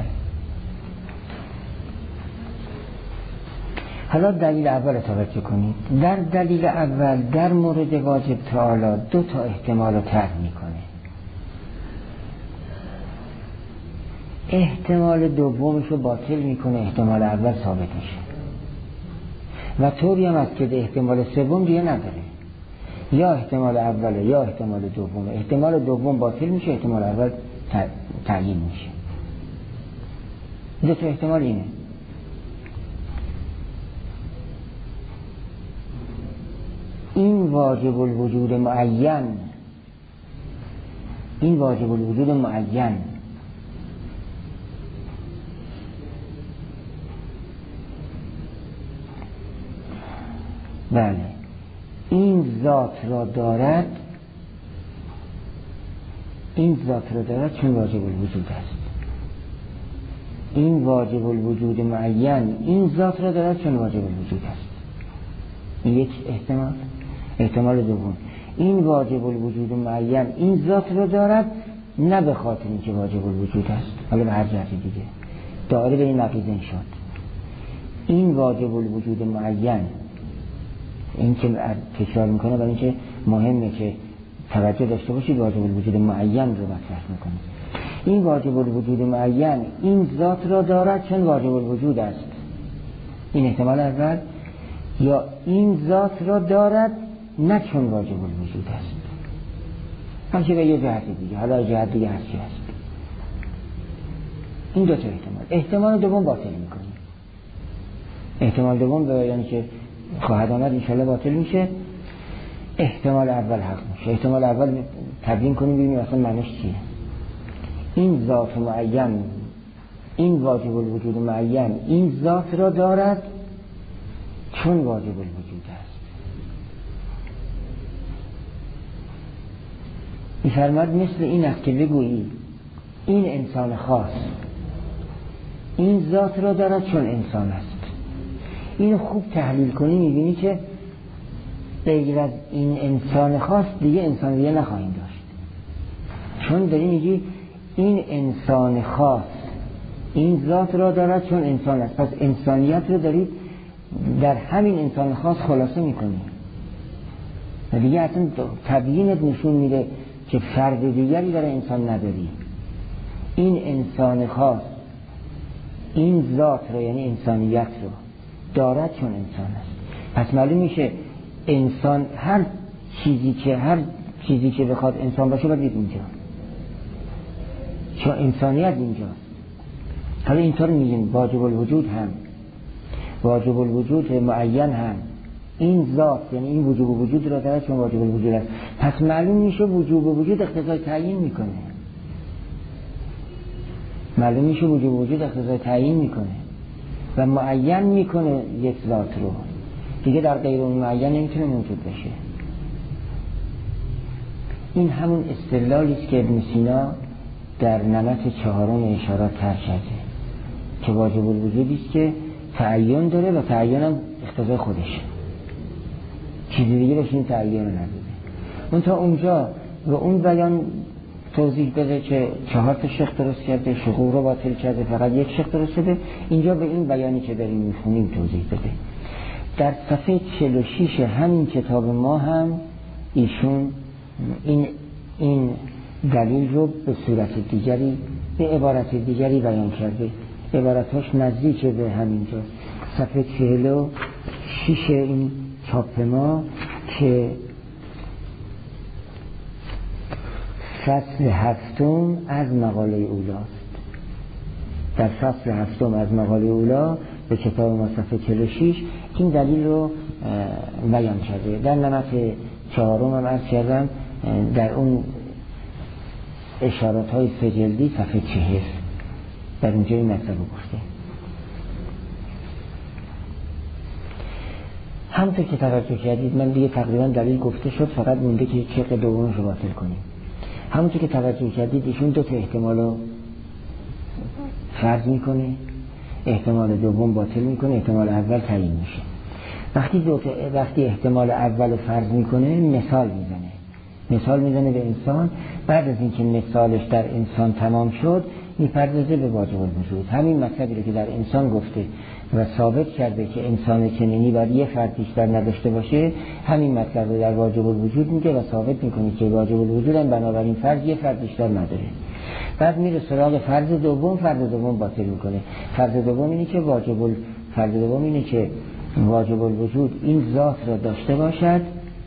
حالا دلیل اول توجه کنید. در دلیل اول در مورد واجب تعالی دو تا احتمال رو طرح میکنه. احتمال دومش رو باطل میکنه، احتمال اول ثابت میشه، و طوری هم است که احتمال سوم دیگه نداره، یا احتمال اوله یا احتمال دومه. احتمال دوم باطل میشه، احتمال اول تعیین میشه. دو تا احتمال اینه. این واجب الوجود معین، این واجب الوجود معین بله این ذات را دارد، این ذات را دارد چون واجب الوجود است. این واجب الوجود معین این ذات را دارد چون واجب الوجود است. این یک احتمال. احتمال دوم، این واجب الوجود معین این ذات را دارد نه به خاطر اینکه واجب الوجود است، حالا به هر جهت دیگه داره به این نقیض شد. این واجب الوجود معین این که تکرار میکنه برای اینکه مهمه که توجه داشته باشید واجب الوجود معین رو مطرح میکنه. این واجب الوجود معین این ذات را دارد چون واجب الوجود است. این احتمال اول. یا این ذات را دارد نه چون واجب الوجود است. همچه به یه جهت دیگه، حالا جهت دیگه هرچی هست. این دو تا احتمال. احتمال دوم باطل میکنه. احتمال دوم به یعنی که خواهد آمد انشالله باطل میشه. احتمال اول حق میشه. احتمال اول تبیین کنیم ببینیم اصلا معنیش چیه. این ذات معین این واجب الوجود معین این ذات را دارد چون واجب الوجود است. می‌فرماید مثل این است که بگویی این انسان خاص این ذات را دارد چون انسان است. اینو خوب تحلیل کنی می‌بینی که غیر از این انسان خاص دیگه انسان دیگه نخواهیم داشت. چون داری میگی این انسان خاص این ذات را دارد چون انسان است. پس انسانیت رو دارید در همین انسان خاص خلاصه میکنی و دیگه اصلا تبیینت نشون میده که فرد دیگری در انسان نداری. این انسان خاص این ذات رو یعنی انسانیت رو دارد چون انسان است. پس معلوم میشه انسان هر چیزی که هر چیزی که بخواد انسان باشه باید اینجا چون انسانیت اینجاست. حالا اینطور میگیم واجب الوجود هم واجب الوجود معین هم این ذات یعنی این وجوب وجود را دارد چون واجب الوجود است. پس معلوم میشه وجوب وجود اقتضای تعیین میکنه. معلوم میشه وجوب وجود اقتضای تعیین میکنه و معین میکنه یک ذات رو دیگه در غیر اون معین نمیتونه موجود بشه. این همون استدلالی است که ابن سینا در نمط چهارم اشارات طرح کرده که واجب الوجودی است که تعین داره و تعین هم اقتضای خودشه، چیزی دیگه بهش این تعین رو نداره. اون تا اونجا و اون بیان توضیح بده که چهار تا شیخ درست کرده، شغور رو باطل کرده، فقط یک شیخ درست کرده. اینجا به این بیانی که داریم میخونیم توضیح بده. در صفحه چهل و شش همین کتاب ما هم ایشون این این دلیل رو به صورت دیگری به عبارت دیگری بیان کرده. عبارتاش نزدیک به همینجا صفحه چهل و شش این چاپ ما که فصل هفتم از مقاله اولاست. در فصل هفتم از مقاله اولا به کتاب ما صفحه چهل و شش این دلیل رو بیان کرده. در نمط چهارم هم عرض کردم در اون اشارات های سه جلدی صفحه چهل در اونجا این مطلب رو گفته. همونطور که توجه کردید من دیگه تقریبا دلیل گفته شد، فقط مونده که چق دوم رو باطل کنیم. همونطور که توجه کردید ایشون دو تا احتمال رو فرض میکنه، احتمال دوم باطل میکنه، احتمال اول تعیین میشه. وقتی دو تا وقتی احتمال اول رو فرض میکنه مثال میزنه مثال میزنه به انسان. بعد از اینکه مثالش در انسان تمام شد میپردازه به واجب الوجود. همین مطلبی رو که در انسان گفته و ثابت کرده که انسان چنینی باید یه فرد بیشتر نداشته باشه، همین مطلب رو در واجب الوجود میگه و ثابت میکنه که واجب الوجود هم بنابراین فرد یه فرد بیشتر نداره. بعد میره سراغ فرض دوم. فرض دوم باطل میکنه. فرض دوم اینه که واجب ال... فرض دوم اینه که واجب الوجود این ذات را داشته باشد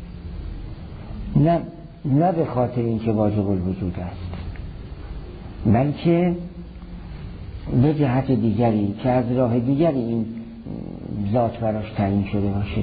نه نه به خاطر اینکه واجب الوجود است، بلکه به جهت دیگری که از راه دیگری این ذات براش تعیین شده باشه،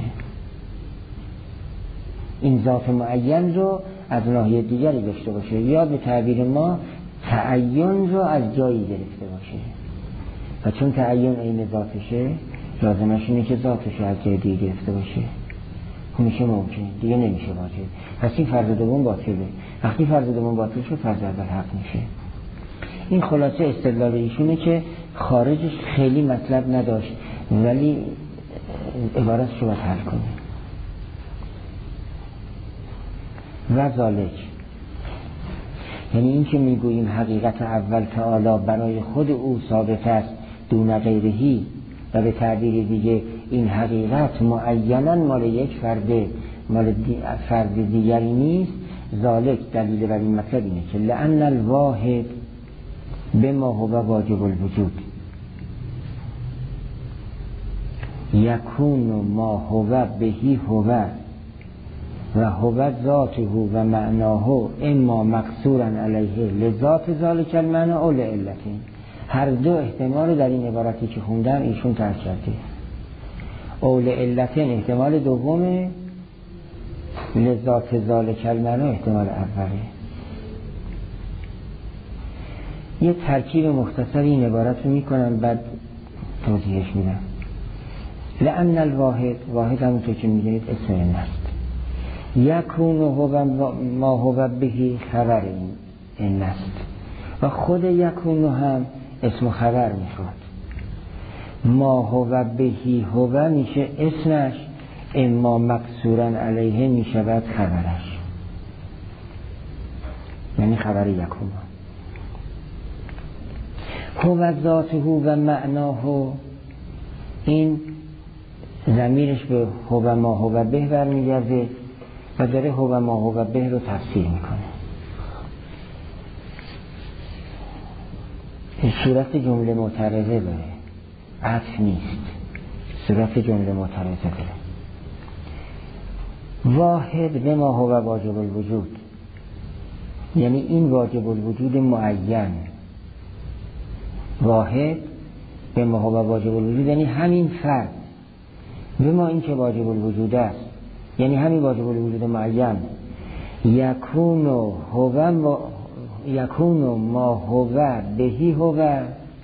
این ذات معین رو از ناحیه دیگری داشته باشه، یا به تعبیر ما تعین رو از جایی گرفته باشه. و چون تعین عین ذاتشه، لازمش اینه که ذاتش رو از جای دیگه گرفته باشه. میشه ممکن، دیگه نمیشه واجب. پس این فرض دوم باطله. وقتی فرض دوم باطل شد، فرض اول حق میشه. این خلاصه استدلال ایشونه که خارجش خیلی مطلب نداشت، ولی عبارتش رو باید حل کنه. و ذالک، یعنی این که میگوییم حقیقت اول تعالی برای خود او ثابت است دون غیرهی، و به تعبیر دیگه این حقیقت معیناً مال یک فرده، مال دی فرد دیگری نیست. ذالک دلیل بر این مطلب اینه که لأن الواحد بما هو واجب الوجود یکون ما هو بهی هو و هو ذاته و معناه اما مقصورا علیه لذات ذالک المعنى او لعلتین. هر دو احتمال در این عبارتی که خوندم ایشون ترک کرده. او لعلتین احتمال دومه، لذات ذالک المعنى احتمال اوله. یه ترکیب مختصری این عبارت رو میکنم، بعد توضیحش میدم. لأن الواحد، واحد همونطور که میدونید اسم این است. یکون هو ما هو بهی خبر این است، و خود یکون هم اسم خبر میخواد. ما هو بهی هو میشه اسمش، اما مقصورا علیه میشود خبرش، یعنی خبر یکون. هو ذاته و معناه، این ضمیرش به هو ما هو به برمیگرده و داره هو ما هو به رو تفسیر میکنه. صورت جمله معترضه داره، عطف نیست، صورت جمله معترضه داره. واحد به ما هو واجب الوجود، یعنی این واجب الوجود معین. واحد به ما هو واجب الوجود یعنی همین فرد، به ما این که واجب الوجود است، یعنی همین واجب الوجود معین. یکون هو یکون ما هو بهی هو،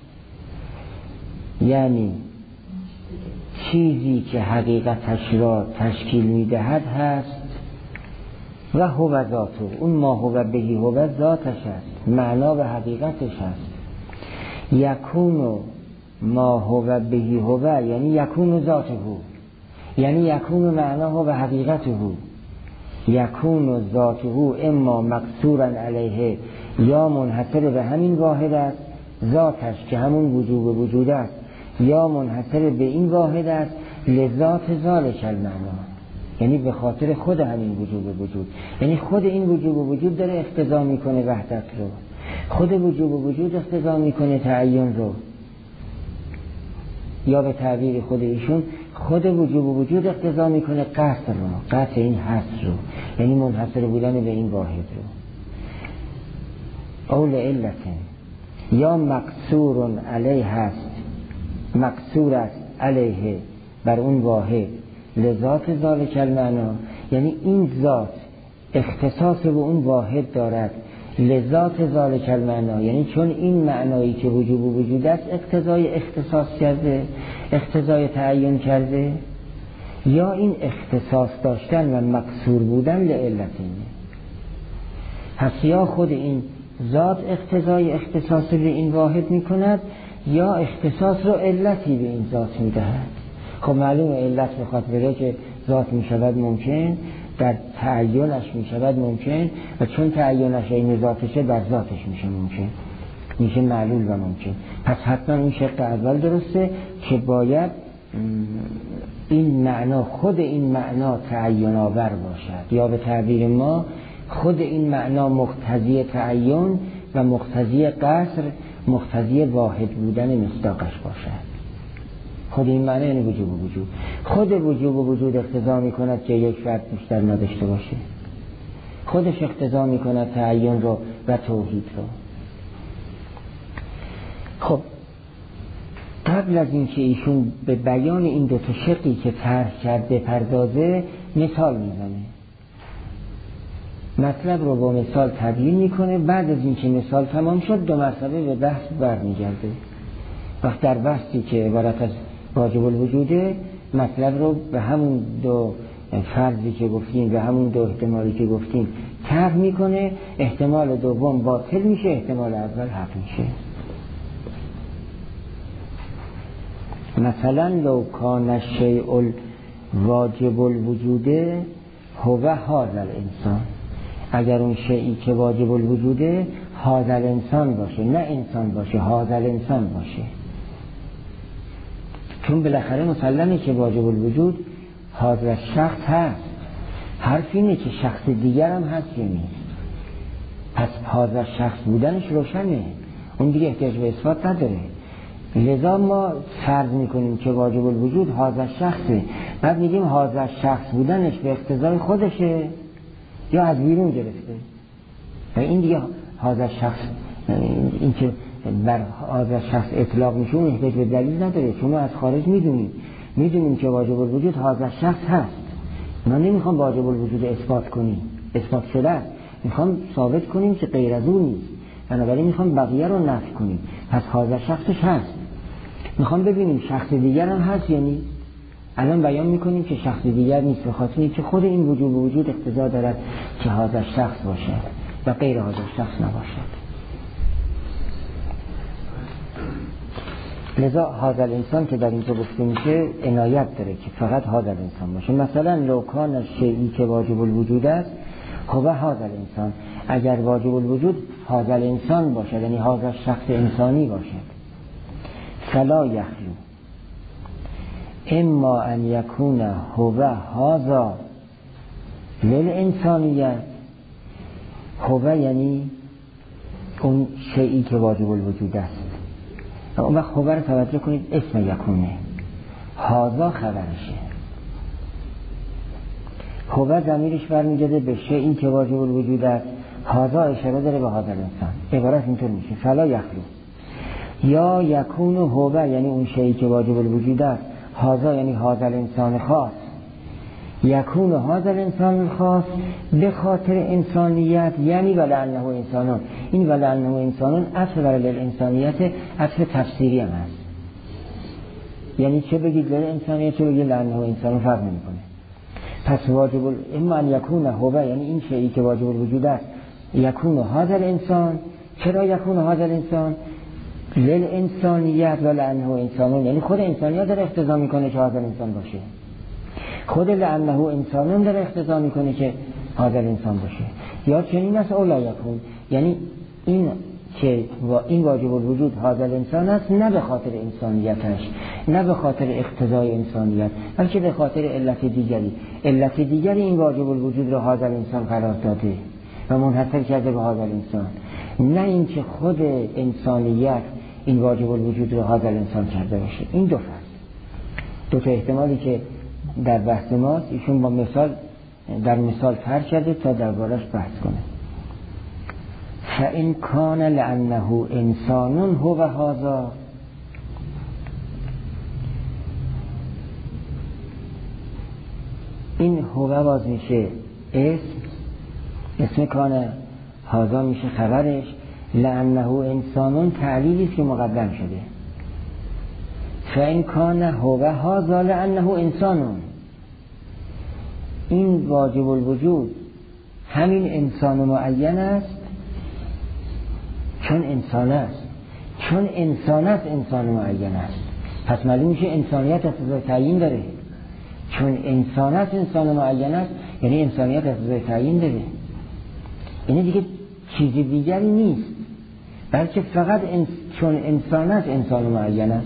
یعنی چیزی که حقیقتش را تشکیل میدهد هست. و هو ذاته، اون ما هو بهی هو ذاتش است، معنا و حقیقتش هست. یکون ما هو بهی هو یعنی یکون ذاته، یعنی یکون معناه و حقیقته. یکون ذاته اما مقصورا علیه، یا منحصر به همین واحد است ذاتش که همون وجوب وجود است، یا منحصر به این واحد است لذات ذالک المعنى، یعنی به خاطر خود همین وجوب وجود. یعنی خود این وجوب وجود داره اقتضا میکنه وحدت رو، خود وجوب وجود اقتضا میکنه تعین رو، یا به تعبیر خود ایشون خود وجوب وجود اقتضا میکنه قصر رو، قصر این حصر رو، یعنی منحصر بودن به این واحد رو. او لعلتین، یا مقصور علیه هست، مقصور است علیه بر اون واحد لذات ذالک المعنى، یعنی این ذات اختصاص به اون واحد دارد لذات ذالک المعنى، یعنی چون این معنایی که وجوب وجود است اقتضای اختصاص کرده، اقتضای تعین کرده، یا این اختصاص داشتن و مقصور بودن لعلتینه. پس یا خود این ذات اقتضای اختصاص به این واحد می کند، یا اختصاص رو علتی به این ذات می دهد. خب معلومه علت بخواد بره که ذات می شود ممکن، در تعینش می شود ممکن، و چون تعینش این ذاتشه در ذاتش میشه ممکن، میشه معلول و ممکن. پس حتما این شق اول درسته که باید این معنا، خود این معنا تعین آور باشد، یا به تعبیر ما خود این معنا مقتضی تعین و مقتضی قصر، مقتضی واحد بودن مصداقش باشد. خود این معنی یعنی وجوب وجود. خود وجوب وجود اقتضا می کند که یک فرد بیشتر نداشته باشه، خودش اقتضا می کند تعین رو و توحید رو. خب قبل از اینکه ایشون به بیان این دو تا شقی که طرح کرده پردازه مثال میزنه، مطلب رو با مثال تبیین میکنه. بعد از اینکه مثال تمام شد دو مرتبه به بحث برمیگرده. وقت در بحثی که عبارت از واجب الوجوده مطلب رو به همون دو فرضی که گفتیم، به همون دو احتمالی که گفتیم طرح میکنه. احتمال دوم باطل میشه، احتمال اول حق میشه. مثلا لو کان الشیء واجب الوجوده هو هذا الانسان، اگر اون شیئی که واجب الوجوده هذا الانسان باشه، نه انسان باشه، هذا الانسان باشه. چون بالاخره مسلمه که واجب الوجود هذا شخص هست. حرف اینه که شخص دیگر هم هست یا نیست. پس هذا شخص بودنش روشنه، اون دیگه احتیاج به اثبات نداره. لذا ما فرض میکنیم که واجب الوجود هذا شخصه، بعد میگیم هذا شخص بودنش به اقتضای خودشه یا از بیرون گرفته. و این دیگه هذا شخص، این که بر هذا شخص اطلاق میشه اون احتیاج به دلیل نداره، چون ما از خارج میدونیم میدونیم که واجب الوجود هذا شخص هست. ما نمیخوام واجب الوجود اثبات کنیم، اثبات شده است، میخوام ثابت کنیم که غیر از اون نیست، بنابراین میخوام بقیه رو نفی کنیم. پس هذا شخصش هست. میخوام ببینیم شخص دیگر هم هست یا نیست. الان بیان میکنیم که شخص دیگر نیست، به خاطر اینکه خود این وجود وجود اقتضا دارد که هذا شخص باشه و غیر هذا شخص نباشد. لذا هذا الانسان که در اینجا گفته میشه عنایت داره که فقط هذا الانسان باشه. مثلا لو کان الشیئی که واجب الوجود است هو هذا الانسان، اگر واجب الوجود هذا الانسان باشه، یعنی هذا شخص انسانی باشه، فلا یخلو اما ان یکون هو هذا للانسانیت. هو یعنی اون شیئی که واجب الوجود است. اون وقت هو رو توجه کنید، اسم یکونه، هذا خبرشه. هو ضمیرش برمیگرده به شیئی که واجب الوجود است، هذا اشاره داره به هذا الانسان. عبارت اینطور میشه فلا یخلو. یا یکون هو یعنی اون شیئی که واجب الوجود است، هذا یعنی هذا الانسان خاص، یکون هذا الانسان الخاص به خاطر انسانیت، یعنی ولعنه انسانون. این ولعنه انسانون اصل برای الانسانیت اصل تفسیری هم هست، یعنی چه بگید برای انسانیت چه بگید لعنه انسانون فرق نمیکنه. پس واجب ال... اما ان یکون هو یعنی این شیئی که واجب الوجود است، یکون هذا الانسان. چرا یکون هذا الانسان؟ للانسانیت ولعنه انسانون، یعنی خود انسانیت داره اقتضا میکنه که هذا الانسان باشه، خود لعنه انسانون داره اقتضا میکنه که هذا الانسان باشه. یا چنین است اولا یکون، یعنی این که این واجب الوجود هذا الانسان است، نه به خاطر انسانیتش، نه به خاطر اقتضای انسانیت، بلکه به خاطر علت دیگری. علت دیگری این واجب الوجود را هذا الانسان قرار داده و منحصر کرده به هذا الانسان، نه اینکه خود انسانیت این واجب الوجود را هذا الانسان کرده باشه. این دو فرض، دو تا احتمالی که در بحث ماست، ایشون با مثال در مثال طرح کرده تا دربارش بحث کنه. فإن کان لأنه انسان هو هذا، این هو باز میشه اسم، اسم کان هذا میشه خبرش، لأنه انسان تعلیلی است که مقدم شده. فإن کان هو هذا لأنه انسان، این واجب الوجود همین انسان معین است چون انسان است، چون انسان است انسان معین است. پس معلوم میشه انسانیت اقتضای تعیین داره، چون انسان است انسان معین است یعنی انسانیت اقتضای تعیین داره. یعنی دیگه چیز دیگری نیست، بلکه فقط انس... چون انسان است انسان معین است.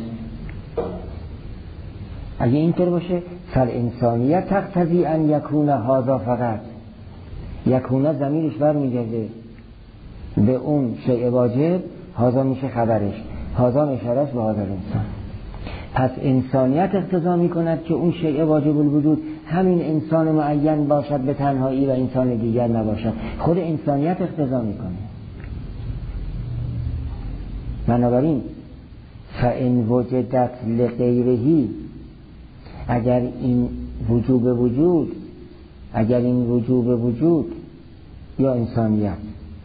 اگه اینطور باشه فالانسانیت تقتضی ان یکون هذا فقط، یکون ضمیرش برمیگرده به اون شیء واجب، هذا میشه خبرش، هذا اشاره است به هذا الانسان. پس انسانیت اقتضا میکند که اون شیء واجب الوجود همین انسان معین باشد به تنهایی و انسان دیگر نباشد، خود انسانیت اقتضا میکنه. بنابراین فإن وجدت لغیرهی، اگر این وجوب وجود اگر این وجوب وجود یا انسانیت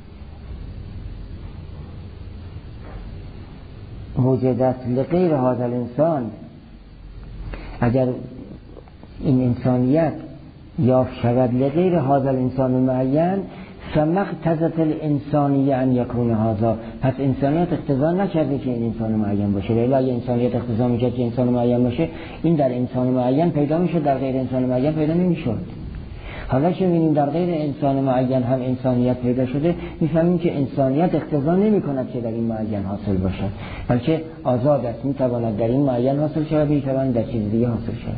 وجدت لغیر هذا الانسان، اگر این انسانیت یافت شود لغیر هذا الانسان معین، فمقتضت الانسانیه ان یکون هذا، پس انسانیت اقتضا نکرده که این انسان معین باشه. ولی اگه انسانیت اقتضا میکرد که انسان معین باشه، این در انسان معین پیدا میشه، در غیر انسان معین پیدا نمیشد. حالا که می‌بینیم در غیر انسان معین هم انسانیت پیدا شده، می‌فهمیم که انسانیت اقتضا نمی‌کند که در این معین حاصل باشد، بلکه آزاد است، می‌تواند در این معین حاصل شود، می‌تواند در چیز دیگه حاصل شود.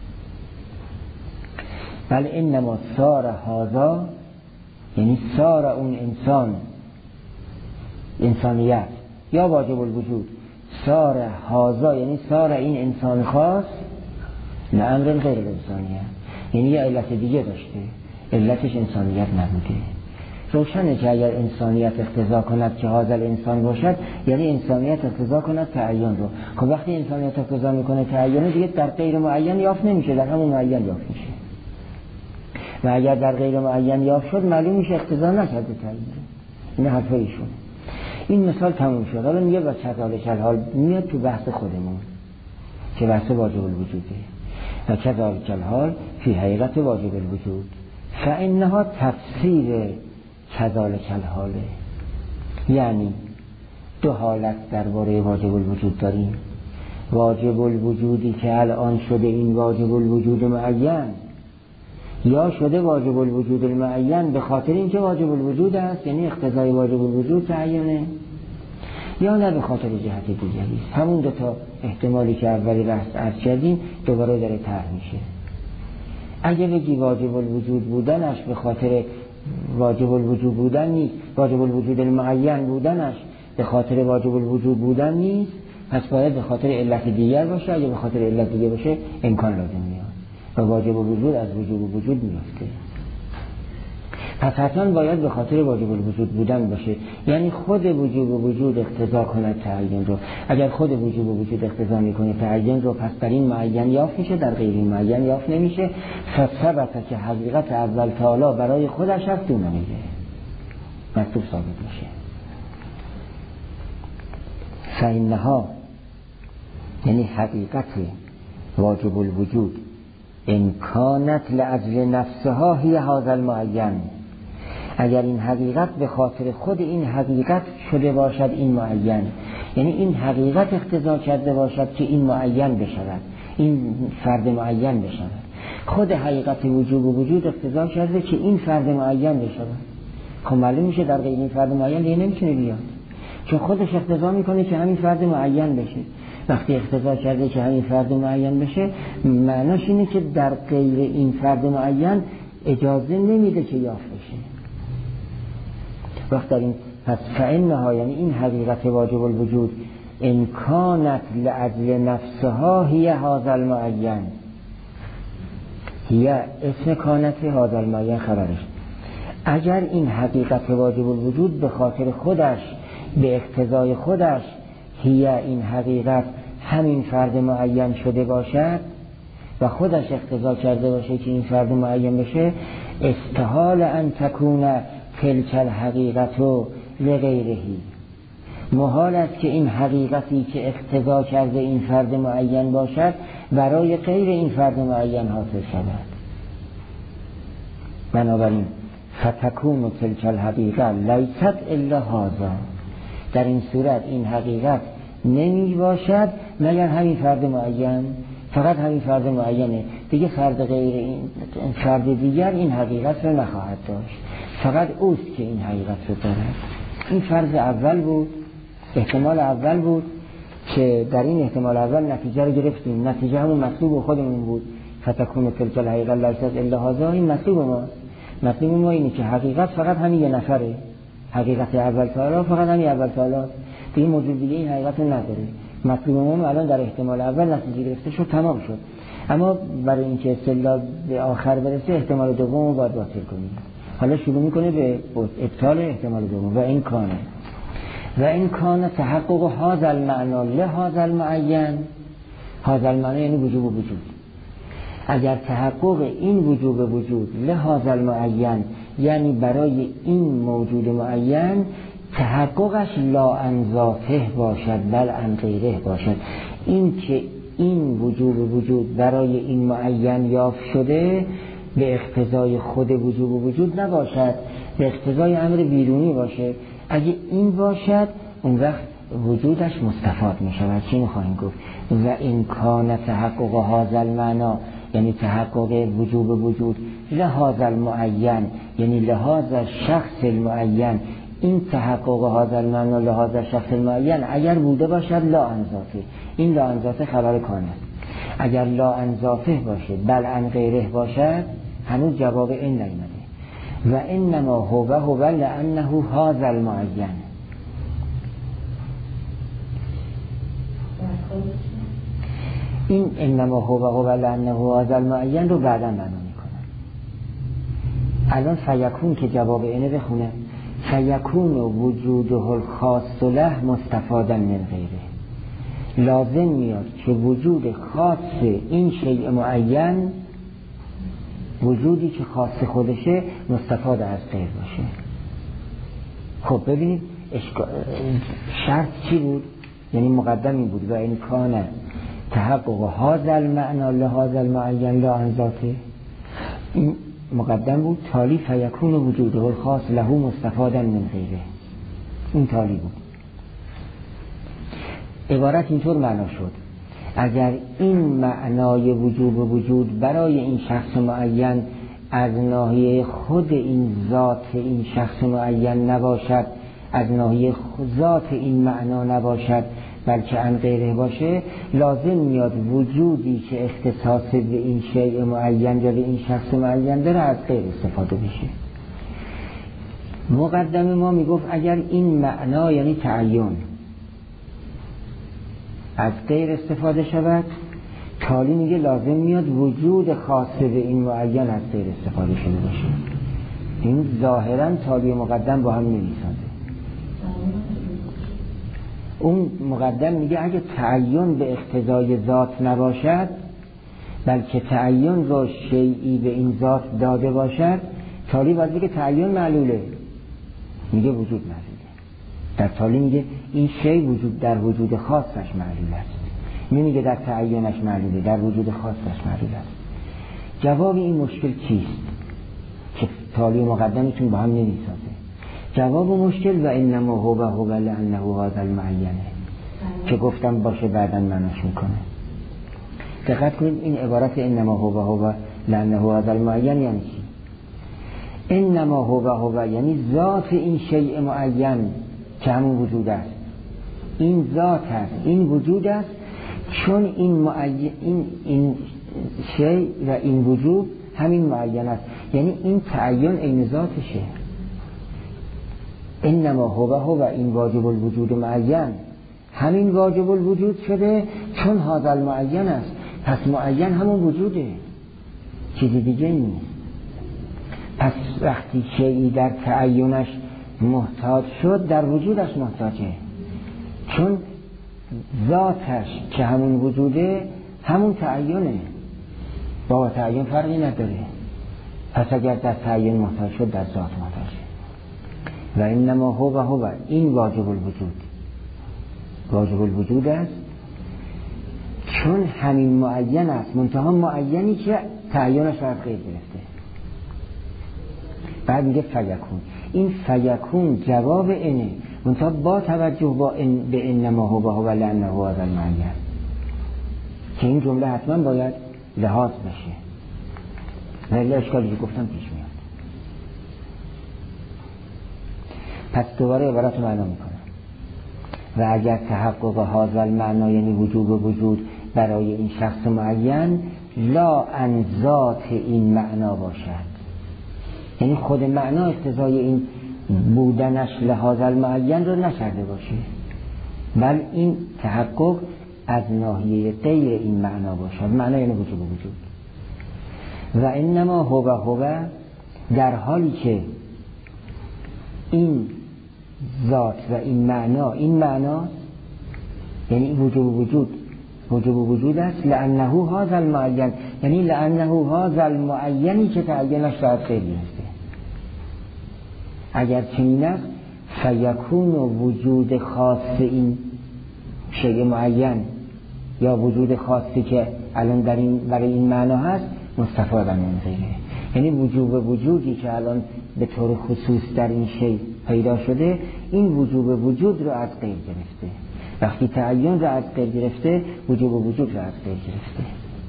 بل انما صار هذا، یعنی صار اون انسان، انسانیت یا واجب الوجود، صار هذا یعنی صار این انسان خاص لامر غیر انسانیت، یعنی یه علت دیگه داشته، علتش انسانیت نبوده. روشنه که اگر انسانیت اقتضا کند که هذا الانسان باشد، یعنی انسانیت اقتضا کند تعین رو. خب وقتی انسانیت اقتضا میکنه تعین، دیگه در غیر معین یافت نمیشه، در همون معین یافت میشه. و اگر در غیر معین یافت شد، معلوم میشه اقتضا نکرده تعین. این حرف ایشون. این مثال تموم شد. حالا میگه و کذالک الحال، میاد تو بحث خودمون که بحث واجب الوجوده. و کذالک الحال فی حقیقت واجب الوجود، فانها تفسیر کذالک الحاله. یعنی دو حالت درباره واجب الوجود داریم. واجب الوجودی که الان شده این واجب الوجود معین، یا شده واجب الوجود المعین به خاطر اینکه واجب الوجود است، یعنی اقتضای واجب الوجود تعینه، یا نه به خاطر جهت دیگری است. همون دو تا احتمالی که اولی بحث عرض کردیم دوباره داره طرح میشه. اگه بگی واجب الوجود بودنش به خاطر واجب الوجود بودن نیست، واجب الوجود المعین بودنش به خاطر واجب الوجود بودن نیست، پس باید به خاطر علت دیگر باشه. اگه به خاطر علت دیگر باشه امکان لازم میاد و واجب الوجود از وجوب وجود میفته. پس حتما باید به خاطر واجب الوجود بودن باشه، یعنی خود وجوب وجود اقتضا کند تعین رو. اگر خود وجوب وجود اقتضا میکنه تعین رو، پس در این معین یافت میشه، در غیر این معین یافت نمیشه. فثبت که حقیقت اول تعالی برای خودش هست، دون نمیگه مطلوب ثابت میشه. فإنها یعنی حقیقت واجب الوجود امکانت لأجل نفسها هی هذا المعین، اگر این حقیقت به خاطر خود این حقیقت شده باشد این معین، یعنی این حقیقت اقتضا کرده باشد که این معین بشود، این فرد معین بشود. خود حقیقت وجوب و وجود اقتضا کرده که این فرد معین بشود. خب معلوم میشه در غیر این فرد معین دیگه نمیتونه بیاد، چون خودش اقتضا میکنه که همین فرد معین بشه. وقتی اقتضا کرده که همین فرد معین بشه، معناش اینه که در غیر این فرد معین اجازه نمیده که یافت بشه. وقت در این پس فإنها یعنی این حقیقت واجب الوجود امکانت لأجل نفسها هی هذا المعین، هی اسم کانت هذا المعین خبرش. اگر این حقیقت واجب الوجود به خاطر خودش، به اقتضای خودش، هی این حقیقت همین فرد معین شده باشد و خودش اقتضا کرده باشه که این فرد معین بشه، استحال ان تکون تلک الحقیقت لغیرهی، محال است که این حقیقتی که اقتضا کرده این فرد معین باشد برای غیر این فرد معین حاصل شود. بنابراین فتکون تلک الحقیقه لیست الا هذا، در این صورت این حقیقت نمی باشد مگر همین فرد معین، فقط همین فرد معینه دیگه، فرد غیر این فرد دیگر این حقیقت رو نخواهد داشت، فقط اوست که این حقیقت رو دارد. این فرض اول بود، احتمال اول بود که در این احتمال اول نتیجه رو گرفتیم، نتیجه همون مطلوب خودمون بود، فتکون تلک الحقیقه لیست الا هذا. این مطلوب ما، مطلوب ما اینه که حقیقت فقط همین یه نفره، حقیقت اول تعالی فقط همین اول تعالی، دیگه موجود دیگه این حقیقت رو نداره. مطلوب ما الان در احتمال اول نتیجه گرفته شد، تمام شد. اما برای اینکه استدلال به آخر برسه احتمال دوم رو باید باطل کنیم. حالا شروع میکنه به ابطال احتمال دوم. و این کانه و این کان تحقق هذا المعنی لهذا المعین، هذا المعنی یعنی وجوب وجود، اگر تحقق این وجوب وجود لهذا المعین یعنی برای این موجود معین تحققش لا عن ذاته باشد بل عن غیره باشد، این که این وجوب وجود برای این معین یافت شده به اقتضای خود وجوب وجود نباشد، به اقتضای امر بیرونی باشه. اگه این باشد اون وقت وجودش مستفاد می شود. چی میخوایم گفت؟ و این کان تحقق هذا المعنی یعنی تحقق وجوب وجود لهذا المعین یعنی لهذا شخص المعین، این تحقق هذا المعنی لهذا شخص المعین اگر بوده باشد لا عن ذاته، این لا عن ذاته خبر کان است. اگر لا عن ذاته باشه بل عن غیره باشد هنوز جواب این نیامده. و انما هو هو لانه هذا المعین. این انما هو هو لانه هذا المعین رو بعدا معنا میکنم. الان فیکون که جواب اینه بخونه، فیکون وجوده الخاص له مستفادا من غیره، لازم میاد که وجود خاص این شیء معین، وجودی که خاص خودشه مستفاد از غیر باشه. خب ببینید شرط چی بود؟ یعنی مقدم این بود و این کانه تحقق هذا المعنی لهذا المعین لا عن ذاته، این مقدم بود. تالی فیکون وجوده الخاص له مستفادا من غیره، این تالی بود. عبارت اینطور معنا شد اگر این معنای وجوب وجود برای این شخص معین از ناحیه خود این ذات این شخص معین نباشد، از ناحیه ذات این معنا نباشد بلکه عن غیره باشه، لازم میاد وجودی که اختصاص به این شیء معین یا به این شخص معین داره از غیر استفاده بشه. مقدم ما میگفت اگر این معنا یعنی تعین از غیر استفاده شود، تالی میگه لازم میاد وجود خاص به این معین از غیر استفاده شده باشه. این ظاهرا تالی مقدم با هم نمیسازه. اون مقدم میگه اگه تعین به اقتضای ذات نباشد بلکه تعین را شیئی به این ذات داده باشد، تالی باید بگه تعین معلوله، میگه وجود معلوله. در تالی میگه این شی وجود در وجود خاصش معلول است، نمیگه در تعینش معلوله، در وجود خاصش معلول است. جواب این مشکل چیست که تالی مقدمتون با هم نمیسازه؟ جواب مشکل و انما هو هو لانه هذا المعین که گفتم باشه بعداً معناش میکنه. دقت کنید این عبارت انما هو هو لانه هذا المعین یعنی چی؟ انما هو هو یعنی ذات این شیء معین که همون وجود است، این ذات است، این وجود است، چون این معین این این شیء و این وجود همین معین است، یعنی این تعین عین ذاتشه. انما هو هو این واجب الوجود معین، همین واجب الوجود شده چون هذا المعین است، پس معین همون وجوده، چیزی دیگه نیست. پس وقتی شیئی در تعینش محتاج شد در وجودش محتاجه، چون ذاتش که همون وجوده همون تعینه، با تعین فرقی نداره. پس اگر در تعین محتاج شد در ذات محتاجه. و انما هو و هو این واجب الوجود، واجب الوجود است چون همین معین است، منتها معینی که تعینش از غیر گرفته. بعد میگه فیکون، این فیکون جواب اینه، منتها با توجه با این به انما هو و هو لانه هذا المعین، که این جمله حتما باید لحاظ بشه ولی اشکالی که گفتم پیش میاد. پس دوباره عبارت معنا میکنم و اگر تحقق هذا المعنی یعنی وجوب وجود برای این شخص معین لا عن ذات این معنا باشد، یعنی خود معنا اقتضای این بودنش لهذا المعین رو نکرده باشه، بل این تحقق از ناحیه غیر این معنا باشد. معنا یعنی وجوب وجود. و انما هو هو در حالی که این ذات و این معنا، این معنا یعنی وجوب وجود، وجوب وجود است. لانه هذا المعین، یعنی لانه هذا المعینی که تعینش را از غیر گرفته. اگر چنین است فیکون وجود خاص این شیء معین یا وجود خاصی که الان در این برای این معنا هست مستفادا من غیره، یعنی وجوب وجودی که الان به طور خصوص در این شیء پیدا شده، این وجوب وجود رو از غیر گرفته. وقتی تعین رو از غیر گرفته، وجوب وجود رو از غیر گرفته.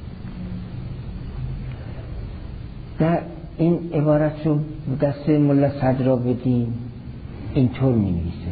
در این عبارت رو دست ملا صدرا بدیم، اینطور می نویسه،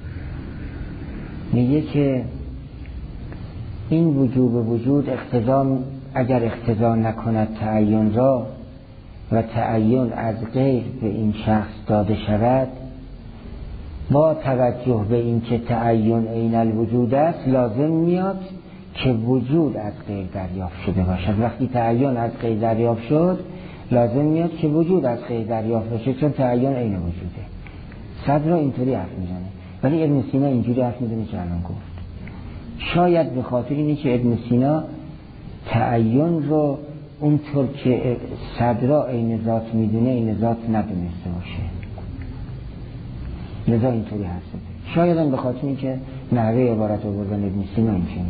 میگه که این وجوب وجود اقتضا، اگر اقتضا نکند تعین را و تعین از غیر به این شخص داده شود، با توجه به این که تعین عین الوجود است لازم میاد که وجود از غیر دریافت شده باشد. وقتی تعین از غیر دریافت شد لازم میاد که وجود از غیر دریافت بشه، چون تعین عین وجوده. صدر اینطوری حرف میزنه، ولی ابن سینا اینجوری حرف میزنه که الان گفت. شاید به خاطر اینه که ابن سینا تعین رو اونطور که صدرا عین ذات میدونه عین ذات ندونسته باشه، لذا اینطوری حرف زده. شاید هم به خاطر اینکه نحوه عبارت آوردن ابن سینا اینجوریه.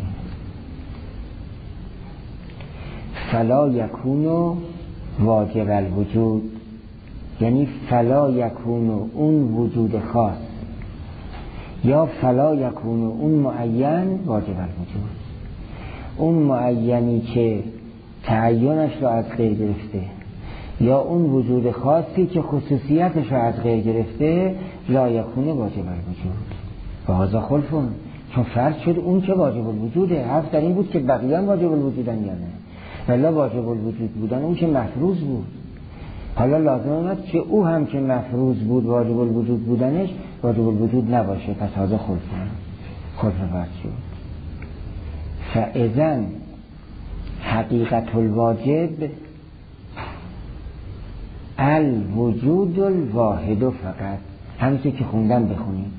فلا یکون واجب الوجود، یعنی فلا یکون اون وجود خاص یا فلا یکون اون معین واجب الوجود، اون معینی که تعینش رو از غیر گرفته یا اون وجود خاصی که خصوصیتش رو از غیر گرفته لا یکون واجب الوجود. و هذا خلفون، چون فرض شد اون که واجب الوجوده. حرف در این بود که بقیه هم واجب الوجودن یا نه، ولی واجب الوجود بودن اون که مفروض بود. حالا لازم اومد که او هم که مفروض بود واجب الوجود بودنش واجب الوجود نباشه، پس هذا خلفون، خلف فرض شد. فاذن حقیقت الواجب الوجود الواحد فقط، همچه که خوندن بخونید،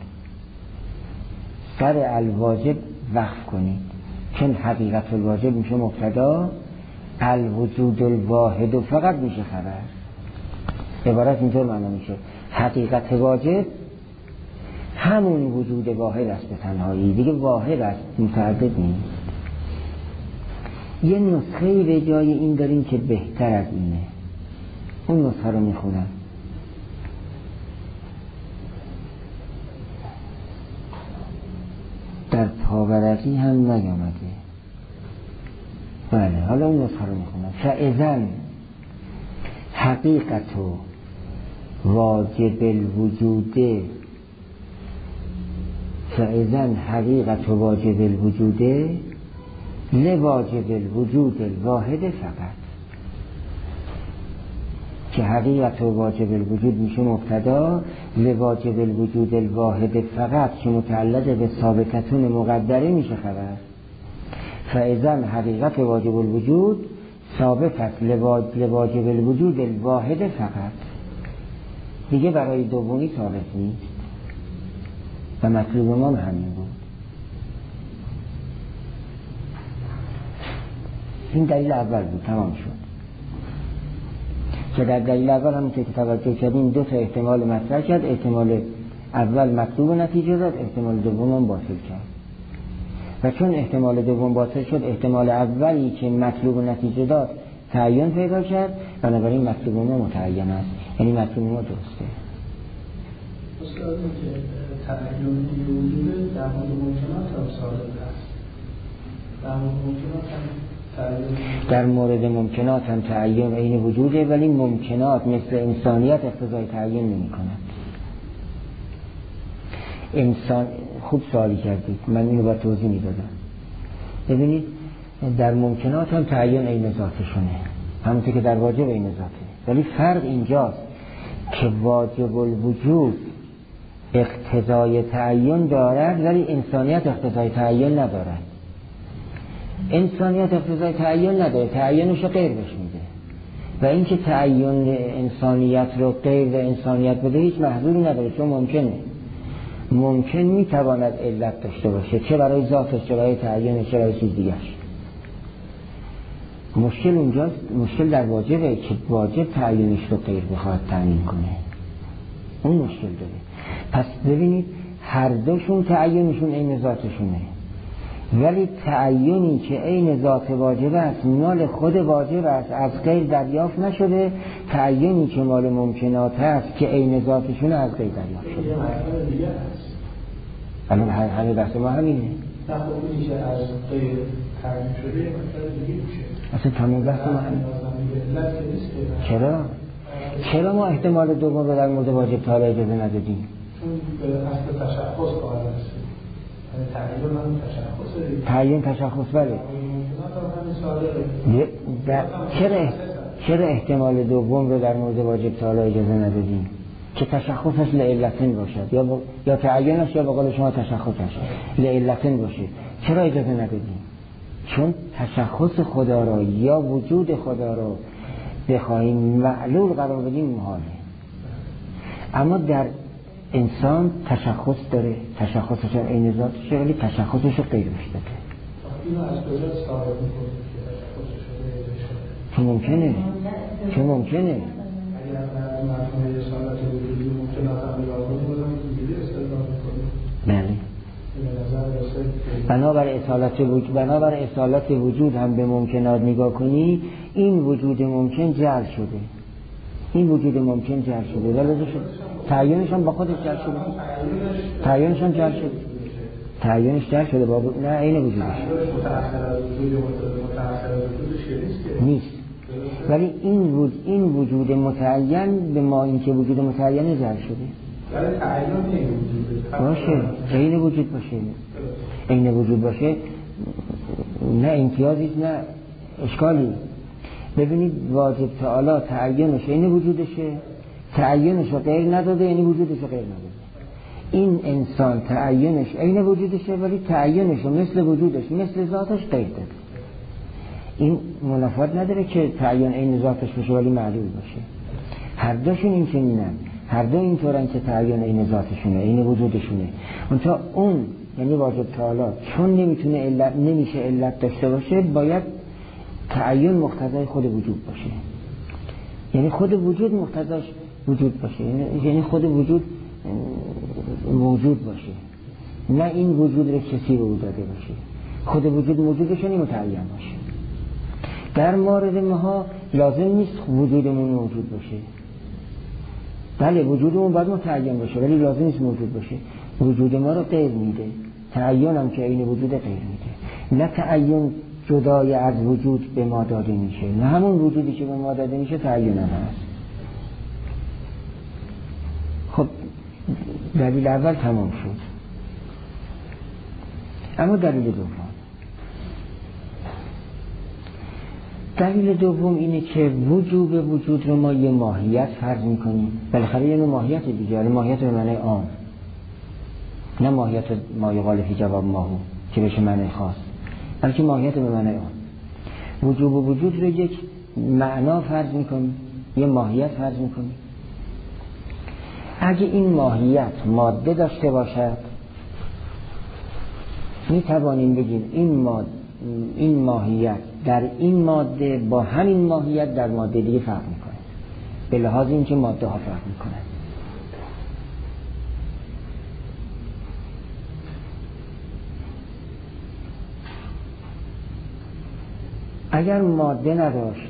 سر الواجب وقف کنید، چون حقیقت الواجب میشه مبتدا، الوجود الواحد فقط میشه خبر. عبارت اینطور معنا میشه حقیقت واجب همون وجود واحد است به تنهایی، دیگه واحد است، متعدد نیست. یه نسخه به جای این داریم که بهتر از اینه، اون نسخه رو میخونم. در پاورقی هم نیامده. بله، حالا اون نسخه رو میخونم. فاذن حقیقت واجب الوجود، فاذن حقیقت واجب الوجود لواجب الوجود الواحد فقط، که حقیقت واجب الوجود میشه مبتدا، لواجب الوجود الواحد فقط که متعلق به ثابتتون مقدره میشه خبر. فاذن حقیقت واجب الوجود ثابت است لواجب الوجود الواحد فقط، دیگه برای دومی ثابت نیست و مطلوب ما همین بود. این دلیل اول بود، تمام شد. که در دلیل اول همونطور که توجه کردیم دو تا احتمال مطرح کرد، احتمال اول مطلوب و نتیجه داد، احتمال دوم هم باطل کرد. و چون احتمال دوم باطل شد، احتمال اولی که مطلوب و نتیجه داد تعین پیدا کرد، بنابراین مطلوب ما متعین است، یعنی مطلوب ما درسته. استاد که تعین وجود در مورد ممکنات هم صادق است، در مورد ممکنات هم در مورد ممکنات هم تعین عین وجوده، ولی ممکنات مثل انسانیت اقتضای تعین نمی کند. انسان خوب سوالی کردید، من اینو با توضیح می دادم. ببینید در ممکنات هم تعین عین ذاتشونه، همونطور که در واجب عین ذاته، ولی فرق اینجاست که واجب الوجود اقتضای تعین دارد ولی انسانیت اقتضای تعین ندارد. انسانیت اقتضای تعین نداره، تعینش رو غیر بهش میده، و اینکه تعین انسانیت رو غیر و انسانیت بده هیچ محظوری نداره، چون ممکنه. ممکن میتواند علت داشته باشه، چه برای ذاتش، چه برای تعیینش، چه برای چیز دیگرش. مشکل اونجاست، مشکل در واجبه که واجب تعیینش رو غیر بخواد تعیین کنه، اون مشکل داره. پس ببینید هر دوشون تعیینشون عین ذاتشونه، ولی تعیینی که عین ذات واجب است، مال خود واجب است، از غیر دریافت نشده. تعیینی که مال ممکنات است که عین ذاتشون از غیر دریافت شده. الان همه بحث ما همینه. نه خب اونی که از غیر تعیین شده مثلا دیگه میشه. اصلا تمام بحث ما همینه. چرا؟ چرا ما احتمال دوم رو در مورد واجب تعالی اجازه ندادیم؟ چون به اصل تشخص قائل هستیم. تعیین هم تشخصه. تعیین تشخص بله. چرا چرا احتمال دوم رو در مورد واجب تعالی اجازه ندادیم؟ که تشخصش لعلتین باشد، یا ب... یا تعیینش یا به قول شما تشخصش لعلتین باشه. چرا اجازه ندادیم؟ چون تشخص خدا را یا وجود خدا را بخواهیم معلول قرار بدیم محاله. اما در انسان تشخص داره، تشخصش هم عین ذاتشه، ولی تشخصش رو غیر داده. اینو از کجا ثابت می‌کنید که تشخصش رو غیر شده؟ چون ممکنه، چون ممکنه. اگر در مفهوم رسالت وجودی ممکنات هم نگاه کنیم بودم اینجوری استدلال می‌کنیم. بله. بنابر اصالت وجود، بنابر اصالت وجود هم به ممکنات نگاه کنی، این وجود ممکن جعل شده، این وجود ممکن جعل شده، ولی تعیینش هم با خودش جعل شده، تعیینش هم جعل شده، تعیینش جعل شده با نه عین وجودش نیست. ولی این وجود، این وجود متعین به ما اینکه وجود متعین جعل شده. ولی تعیین نمی‌وجود باشه، عین وجود باشه، عین وجود باشه، نه امتیازی نه اشکالی. ببینید واجب تعالی تعیینش عین وجودشه، تعیینش رو غیر نداده، یعنی وجودش رو غیر نداده. این انسان تعیینش عین وجودشه، ولی تعیینش رو مثل وجودش مثل ذاتش غیر داده. این منافات نداره که تعیین عین ذاتش باشه ولی معلول باشه. هر دوشون این چنینن، هر دو اینطورن که تعیین عین ذاتشونه، عین وجودشونه. اونتا اون یعنی واجب تعالی چون نمیتونه علت، نمیشه علت داشته باشه، باید تعیین مقتضای خود وجود باشه. یعنی خود وجود مقتضاش وجود باشه، یعنی خود وجود موجود باشه، نه این وجود رو کسی رو داده باشه. خود وجود موجود باشه، نه متعین باشه. در مورد ما لازم نیست وجودمون موجود باشه. بله وجودمون باید متعین باشه، ولی لازم نیست موجود باشه. وجود ما رو غیر میده، تعین هم که این وجود غیر میده. نه تعین جدای از وجود به ما داده میشه، نه همون وجودی که به ما داده میشه تعین هم هست. خب دلیل اول تمام شد. اما دلیل دوم، دلیل دوم اینه که وجوب وجود رو ما یه ماهیت فرض میکنیم. بالاخره یه ماهیت دیگه، ماهیت به معنی عام، نه ماهیت ما یقال فی جواب ماهو که بشه معنی خاص، بلکه ماهیت به معنی عام. وجوب وجود رو یک معنا فرض میکنیم، یه ماهیت فرض میکنیم. اگه این ماهیت ماده داشته باشد، میتوانیم بگیم این ماده، این ماهیت در این ماده با همین ماهیت در ماده دیگه فرق میکنه، به لحاظ اینکه ماده ها فرق میکنه. اگر ماده نداشت،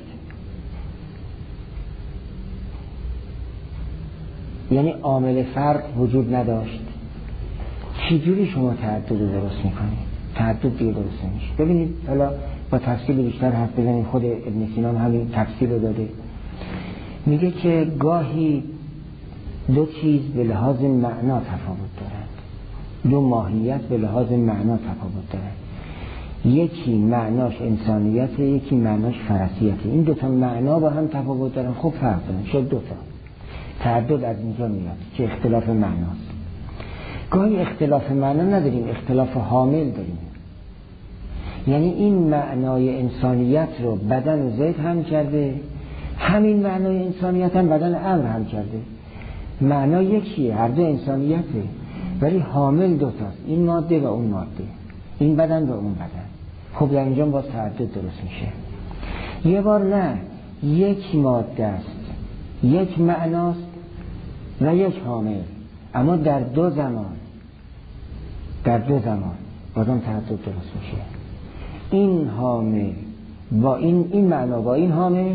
یعنی عامل فرق وجود نداشت، چجوری شما تعدد رو درست میکنید؟ تعدد دیگه درست نمیشه. ببینید حالا با تفصیل بیشتر حرف بزنیم، خود ابن سینا همین تفصیل رو داده. میگه که گاهی دو چیز به لحاظ معنا تفاوت دارند، دو ماهیت به لحاظ معنا تفاوت دارند. یکی معناش انسانیت، یکی معناش فرسیت. این دو تا معنا با هم تفاوت دارن، خب فرق دارن، شد دو تا. تعدد از اینجا میاد که اختلاف معناست. گاهی اختلاف معنا نداریم، اختلاف حامل داریم. یعنی این معنای انسانیت رو بدن و زید هم کرده، همین معنای انسانیت هم بدن امر هم کرده. معنا یکیه، هر دو انسانیته، ولی حامل دوتاست، این ماده و اون ماده، این بدن و اون بدن. خب در اینجا باز تعدد درست میشه. یه بار نه، یک ماده است، یک معناست و یک حامل، اما در دو زمان، در دو زمان بازم تعدد درست میشه. این حامل با این این معنا با این حامل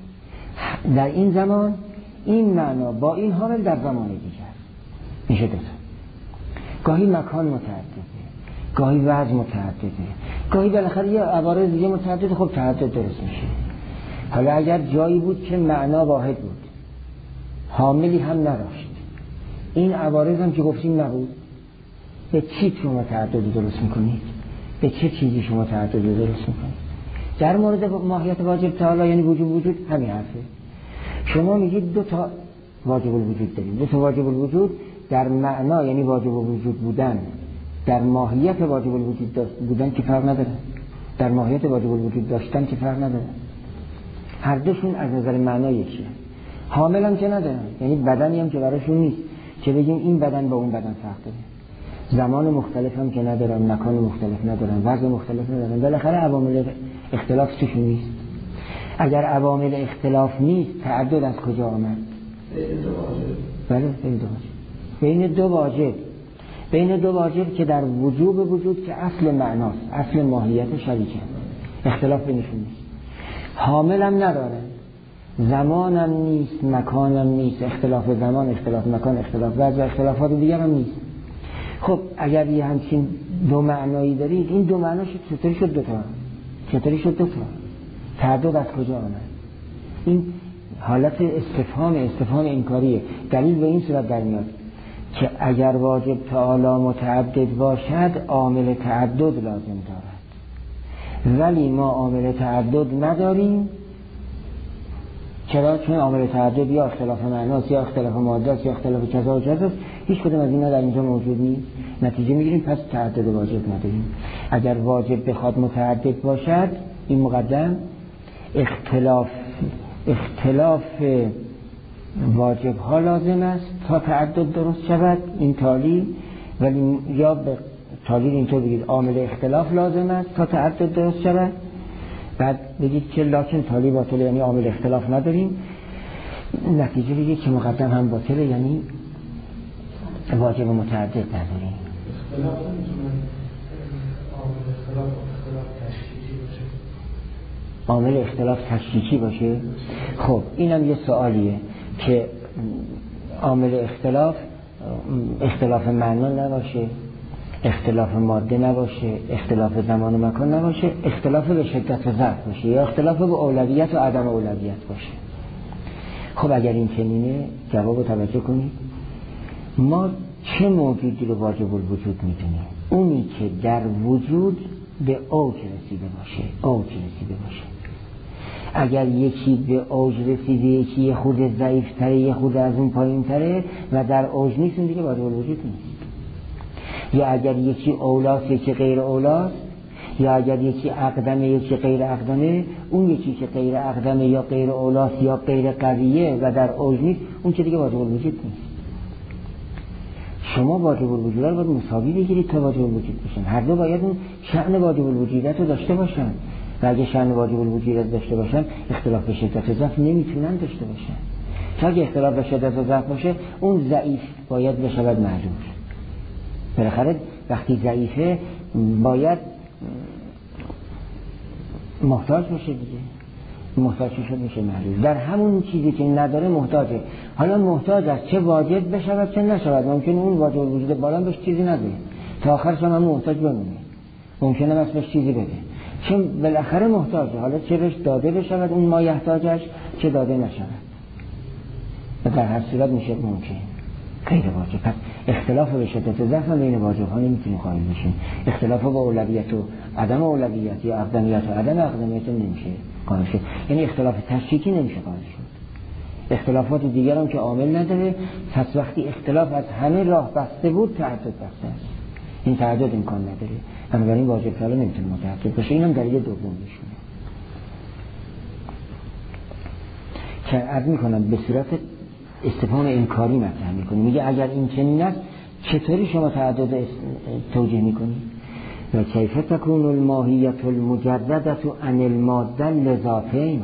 در این زمان، این معنا با این حامل در زمان دیگر، میشه دوتا. گاهی مکان متعدده، گاهی وضع متعدده، گاهی بالاخره یه عوارض دیگه متعدده، خب تعدد درست میشه. حالا اگر جایی بود که معنا واحد بود، حاملی هم نداشت، این عوارض هم که گفتیم نبود، به چی شما تعدد درست میکنید؟ به چه چیزی شما تعدد درست میکنید؟ در مورد ماهیت واجب تعالی یعنی وجود وجود همین حرفه. شما میگید دو تا واجب الوجود داریم، دو تا واجب الوجود در معنا یعنی واجب الوجود بودن، در ماهیت واجب الوجود بودن که فرق نداره، در ماهیت واجب الوجود داشتن که فرق نداره، هر دوشون از نظر معنا یکیه. حامل هم که ندارن، یعنی بدنی هم که براشون نیست که بگیم این بدن با اون بدن فرق داره. زمان مختلف هم که ندارن، مکان مختلف ندارن، وضع مختلف ندارن، بالاخره عوامل اختلاف توشون نیست. اگر عوامل اختلاف نیست، تعدد از کجا آمد؟ بله بین دو واجب، بین دو واجب، بین دو واجب که در وجوب وجود که اصل معناست، اصل ماهیت شریکه، اختلاف بینشون نیست. حامل هم ندارن، زمانم نیست، مکانم نیست، اختلاف زمان، اختلاف مکان، اختلاف وضع، اختلافات دیگر هم نیست. خب اگر یه همچین دو معنایی دارید، این دو معنا شد چطوری شد دوتا؟ چطوری شد دوتا؟ تعدد از کجا آمد؟ این حالت استفهام استفهام انکاریه. دلیل به این صورت در میاد که اگر واجب تعالی متعدد باشد عامل تعدد لازم دارد، ولی ما عامل تعدد نداریم. چرا؟ چون عامل تعدد یا اختلاف معناست یا اختلاف ماده‌ست یا اختلاف کذا و کذا، هیچ کدوم از اینا در اینجا موجود نیست. نتیجه میگیریم پس تعدد واجب نداریم. اگر واجب بخواد متعدد باشد، این مقدم اختلاف اختلاف واجب ها لازم است تا تعدد درست شود، این تالی. ولی یا به تالی اینطور بگید عامل اختلاف لازم است تا تعدد درست شود، بعد بگید که لکن تالی باطله یعنی عامل اختلاف نداریم، نتیجه بگید که مقدم هم باطله یعنی واجب متعدد نداریم. اختلاف نمیتونه عامل اختلاف اختلاف تشکیکی باشه، عامل اختلاف تشکیکی باشه. خب اینم یه سوالیه که عامل اختلاف اختلاف معنا نباشه، اختلاف ماده نباشه، اختلاف زمان و مکان نباشه، اختلاف به شدت و ضعف باشه، یا اختلاف به اولویت و عدم اولویت باشه. خب اگر این چنینه، جواب رو توجه کنید، ما چه موجودی رو واجب الوجود میدونیم؟ اونی که در وجود به اوج رسیده باشه، اوج رسیده باشه. اگر یکی به اوج رسیده، یکی یه خود ضعیف تره، یه خود از اون پایین تره و در اوج نیست، اون دیگه واجب الوجود نیست. یا اگر یکی اولاست یکی غیر اولاست، یا اگر یکی اقدمه یکی غیر اقدمه، اون یکی که غیر اقدمه یا غیر اولاست یا غیر قویه و در اوج نیست، اون که دیگه واجب الوجود نیست. شما واجب الوجود رو باید مساوی بگیرید تا واجب الوجود بشن. هر دو باید اون شأن واجب الوجودیت رو داشته باشن و اگه شأن واجب الوجودیت داشته باشن، اختلاف به شدت و ضعف نمیتونن داشته باشن. تا اگه اختلاف به شدت و ضعف باشه، اون ضعیف باید بشود معذور. بالاخره وقتی ضعیفه باید محتاج باشه دیگه، محتاج شد میشه معذور. در همون چیزی که نداره محتاجه. حالا محتاج است چه واجب بشود چه نشود، ممکنه اون واجب الوجود بالا بهش چیزی نده، تا آخرش هم محتاج بمونه، ممکنه بس بهش چیزی بده، چون بالاخره محتاجه. حالا چه بهش داده بشود اون ما یحتاجش، چه داده نشود، و در هر صورت میشه ممکن غیر واجب. پس اختلاف به شدت ضعف بین واجب ها نمیتونیم قائل بشیم. اختلاف با اولویت و عدم اولویت یا اقدمیت و عدم اقدمیت نمیشه قائل شد، یعنی اختلاف تشکیکی نمیشه قائل شد. اختلافات دیگر هم که عامل نداره، پس وقتی اختلاف از همه راه بسته بود، تعدد بسته است. این تعدد امکان نداره، بنابراین واجب تعالی نمیتونه متعدد باشه. اینم دلیل دوم میشونه که عرض میکنم به صورت استفهام انکاری مطرح میکنه. میگه اگر این چنین است چطوری شما تعدد توجیه میکنید؟ و کیف تکون الماهیت المجردة عن الماده لذاتین،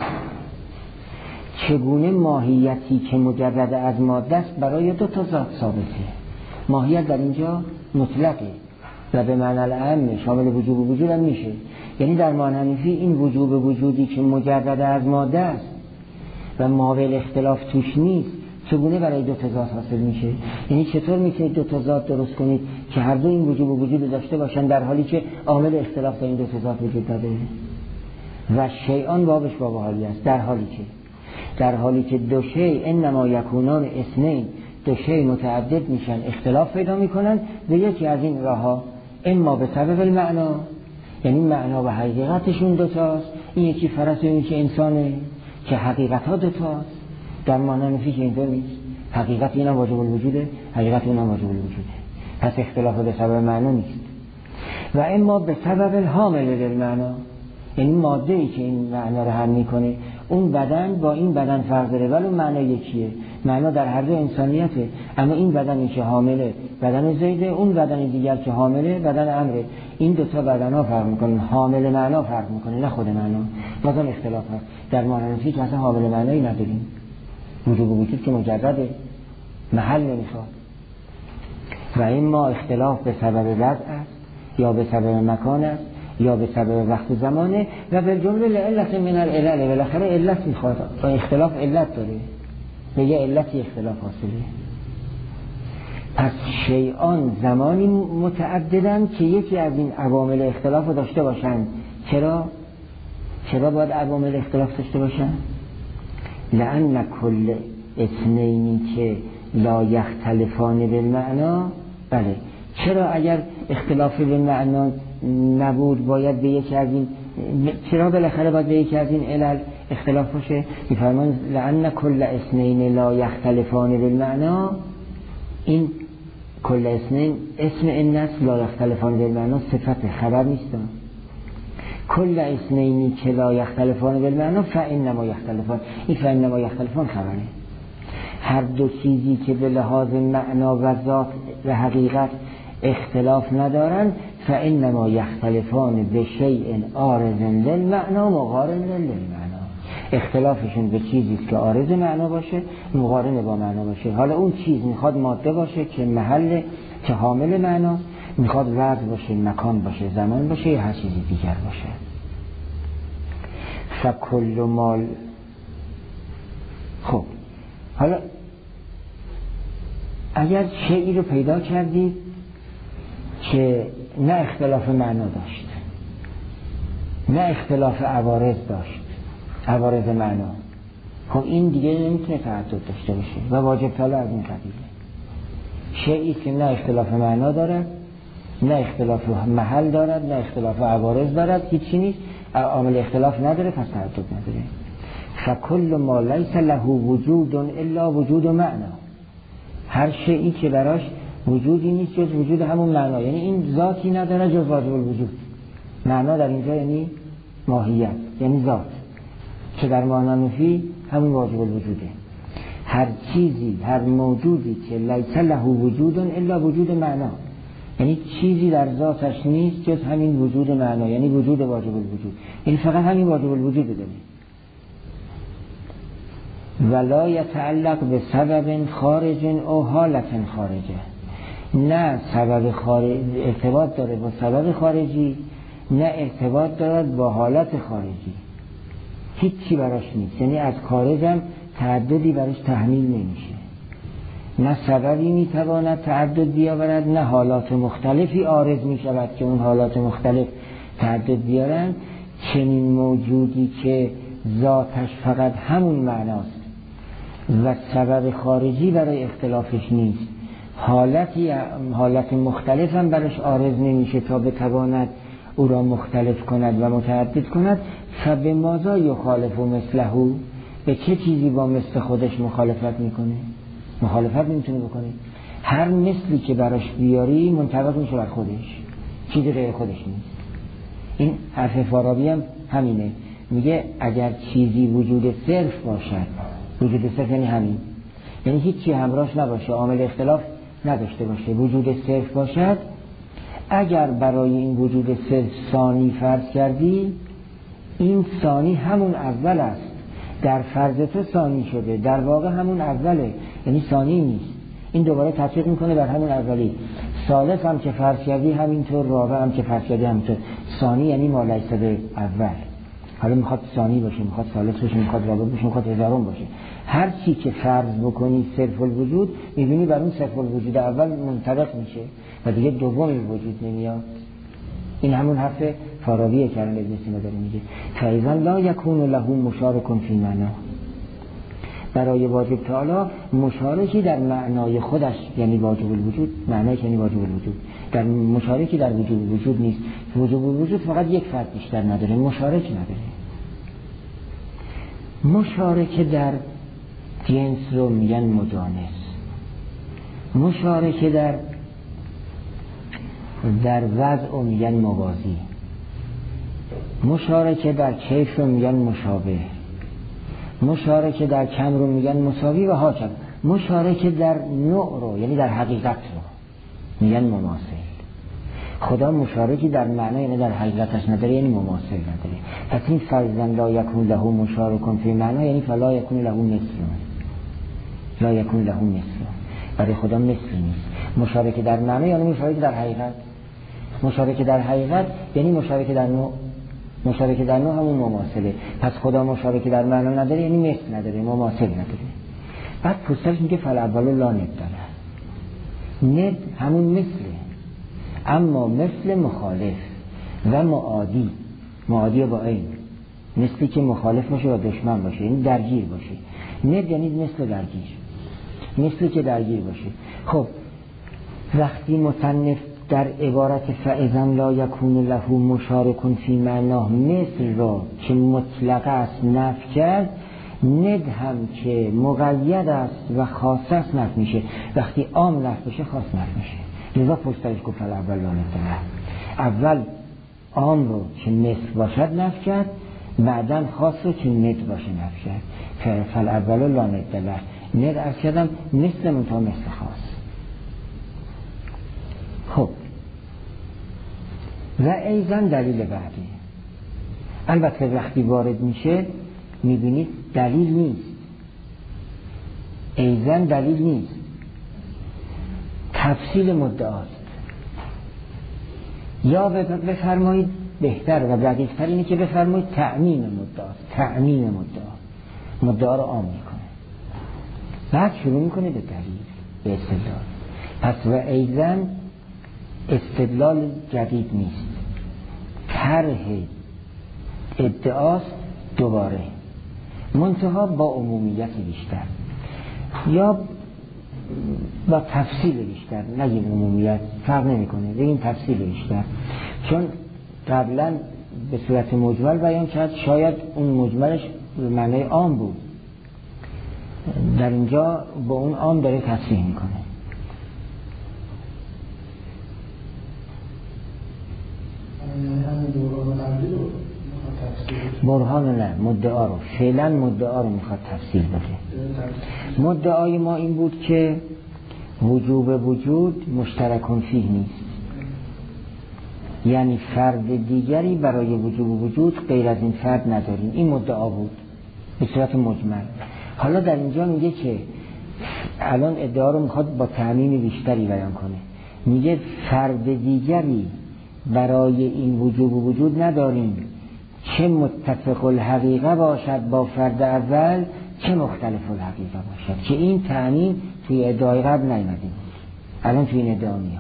چگونه ماهیتی که مجرد از ماده است برای دو تا ذات ثابته؟ ماهیت در اینجا مطلقه و به معنی العام شامل وجوب و وجود هم میشه. یعنی در معنی این وجوب و وجودی که مجرد از ماده است و ماویل اختلاف توش نیست، چگونه برای دو تا ذات حاصل میشه؟ یعنی چطور میتونید دو تا ذات درست کنید که هر دو این وجوب و وجود داشته باشن در حالی که عامل اختلاف در این دو تا ذات وجود داره؟ و شیئان بابش باب حالی است، در حالی که در حالی که دو شیء انما یکونان اثنین، دو شیء متعدد میشن، اختلاف پیدا میکنن به یکی از این راهها، اما به سبب المعنا، یعنی معنا و حقیقتشون دوتاست، این یکی فرس و این یکی انسانه که حقیقت ها دوتاست. در معنی نفی که اینطور نیست، حقیقت اینا واجب الوجوده، حقیقت اینا واجب الوجوده، پس اختلاف به سبب معنا نیست. و اما به سبب الحامل للمعنا، یعنی ماده ای که این معنا رو حمل میکنه، اون بدن با این بدن فرق داره ولی معنا یکیه، معنا در هر دو انسانیته، اما این بدنی که حامله بدن زیده، اون بدن دیگر که حامله بدن امره، این دوتا بدن ها فرق میکنن، حامل معنا فرق میکنه نه خود معنا، بازم اختلاف هست. در معنی که اصلا حامل معنایی نداریم، وجود و وجود که مجرده، محل نمیخواد. و اما اختلاف به سبب وضع است یا به سبب مکان است یا به سبب وقت زمانه و به جمله لعلت من العلل، بالاخره علت میخواد و اختلاف علت داره، به یه علتی اختلاف حاصله. پس شیئان زمانی متعددن که یکی از این عوامل اختلاف رو داشته باشن. چرا؟ چرا باید عوامل اختلاف داشته باشن؟ لأن کل اثنینی که لا یختلفان بالمعنا، بله چرا اگر اختلاف بالمعنا نبود باید به یکی از این، چرا بالاخره باید به یکی از این علل اختلاف باشه؟ میفرمان لأن کل اثنین لا یختلفان بالمعنا، این کل اثنین اسم این است، لا یختلفان بالمعنا صفت خبر نیست. کل اثنینی که لا یختلفان بالمعنا فانما یختلفان، این فانما یختلفان خبره. هر دو چیزی که به لحاظ معنا و ذات و حقیقت اختلاف ندارن فانما یختلفان به شیء عارض للمعنا مقارن للمعنا، اختلافشون به چیزی که عارض معنا باشه مقارن با معنا باشه. حالا اون چیز میخواد ماده باشه که محل که حامل معنا، میخواد وضع باشه، مکان باشه، زمان باشه یا هر چیزی دیگر باشه. فکل مال. خب حالا اگر شیئی رو پیدا کردید که نه اختلاف معنا داشت نه اختلاف عوارض داشت، عوارض معنا، خب این دیگه نمیتونه تعدد داشته باشه و واجب طلع از این قبیله. شیئی که نه اختلاف معنا دارد، نه اختلاف محل دارد، نه اختلاف عوارض دارد، هیچی نیست، عامل اختلاف نداره، پس تعدد نداره. فکل ما لیس له وجود الا وجود معنا، هر شیئی که براش وجودی نیست جز وجود همون معنا، یعنی این ذاتی نداره جز واجب الوجود. معنا در اینجا یعنی ماهیت، یعنی ذات، که در معنی نفی همون واجب الوجوده. هر چیزی، هر موجودی که لیس له وجود الا وجود معنا، یعنی چیزی در ذاتش نیست جز همین وجود معنا، یعنی وجود واجب الوجود، یعنی فقط همین واجب الوجود داره. ولا یتعلق به سبب خارج او حالت خارجه، نه سبب خارج ارتباط داره با سبب خارجی، نه ارتباط دارد با حالت خارجی، هیچی براش نیست، یعنی از خارجم تعددی براش تحمیل نمیشه، نه سببی میتواند تعدد بیاورد، نه حالات مختلفی عارض میشود که اون حالات مختلف تعدد بیارن. چنین موجودی که ذاتش فقط همون معناست و سبب خارجی برای اختلافش نیست، حالتی حالت مختلف هم براش عارض نمیشه تا بتواند او را مختلف کند و متعدد کند. فبه ماذا یخالف مثله، به چه چیزی با مثل خودش مخالفت میکنه؟ مخالفت نمیتونه بکنه. هر مثلی که براش بیاری منطبق میشه بر خودش، چیزی غیر خودش نیست. این حرف فارابی هم همینه، میگه اگر چیزی وجود صرف باشد، وجود صرف یعنی همین، یعنی هیچی همراهش نباشه، عامل اختلاف نداشته باشه، وجود صرف باشد. اگر برای این وجود صرف ثانی فرض کردی، این ثانی همون اول است، در فرض تو ثانی شده، در واقع همون اوله، یعنی ثانی نیست. این دوباره تطبیق میکنه بر همون اولی. ثالث هم که فرض کردی همینطور، رابع هم که فرض کردی همینطور. ثانی یعنی ما لیس به اول. حالا میخواد ثانی باشه، میخواد ثالث باشه، میخواد رابع باشه، میخواد هزارم باشه. هر چی که فرض بکنی صرف الوجود، میبینی بر اون صرف الوجود اول منطبق میشه و دیگه دومی وجود نمیاد. این همون حرف فارابیه که ابن سینا داره میگه فاذا لا یکون له مشارک فی معنا. برای واجب تعالی مشارکی در معنای خودش یعنی واجب الوجود، معنایی یعنی واجب الوجود، در مشارکی در وجود وجود نیست. وجود الوجود فقط یک فرد بیشتر نداره، مشارک نداره. مشارک در جنس رو میگن مجانس، مشارک در در وضع میگن موازی، مشارکه در کیف رو میگن مشابه، مشارکه در کم رو میگن مساوی و ها کم. مشارکه در نوع رو یعنی در حقیقت رو میگن مماثل. خدا مشارکی در معنی یعنی در حقیقتش نداره، یعنی مماثل نداره. پس این فیضا لا یکون له مشارک فی معنا یعنی فلا یکون له مثل، لا یکون له مثل. برای خدا مثل نیست. مشارکه در معنی یعنی مشارکه در حقیقت، مشارکه در حقیقت یعنی مشارکه در نوع، مشارکه در نوع همون مماثله. پس خدا مشارکه در معنا نداره یعنی مثل نداره، مماثل نداره. بعد پوستش میگه فالاول لا ند داره، ند همون مثله، اما مثل مخالف و معادی، معادی با این، مثلی که مخالف باشه و دشمن باشه یعنی درگیر باشه. ند یعنی مثل درگیر، مثلی که درگیر باشه. خب وقتی مصنف در عبارت فاذا لا یکون له مشارک فی معناه مثل را که مطلق است نفی کرد، ند هم که مقید است و خاص است نفی میشه. وقتی عام نفی بشه خاص نفی میشه. لذا پشتش گفت اول لا ند له، اول عام رو که مثل باشد نفی کرد، بعدا خاص رو که ند باشه نفی کرد. فالاول لا ند له، ند ارز کردم مثل منتها مثل خاص. خب و ایزن دلیل بعدی، البته وقتی وارد میشه میبینید دلیل نیست، ایزن دلیل نیست، تفصیل مدعاست. یا بفرمایید بهتر و دقیق‌تر اینه که بفرمایید تعمیم مدعاست، تعمیم مدعا، مدعا رو عام میکنه، بعد شروع میکنه به دلیل، به استدلال. پس و ایزن استدلال جدید نیست، طرح ادعاست دوباره، منتها با عمومیت بیشتر یا با تفصیل بیشتر. نگیم عمومیت، فرق نمیکنه، بگیم تفصیل بیشتر، چون قبلا به صورت مجمل بیان کرد، شاید اون مجملش معنی عام بود، در اینجا با اون عام داره تصریح میکنه. برهان نه، مدعا رو، فعلا مدعا رو میخواد تفصیل بده. مدعای ما این بود که وجوب وجود مشترکون فیه نیست، یعنی فرد دیگری برای وجوب وجود غیر از این فرد نداریم. این مدعا بود به صورت مجمل. حالا در اینجا میگه که الان ادعا رو میخواد با تعمیم بیشتری بیان کنه، میگه فرد دیگری برای این وجوب وجود نداریم، چه متفق الحقیقه باشد با فرد اول، چه مختلف الحقیقه باشد، که این تعمیم توی ادعای قبل نیامده، الان توی این ادعا میاد.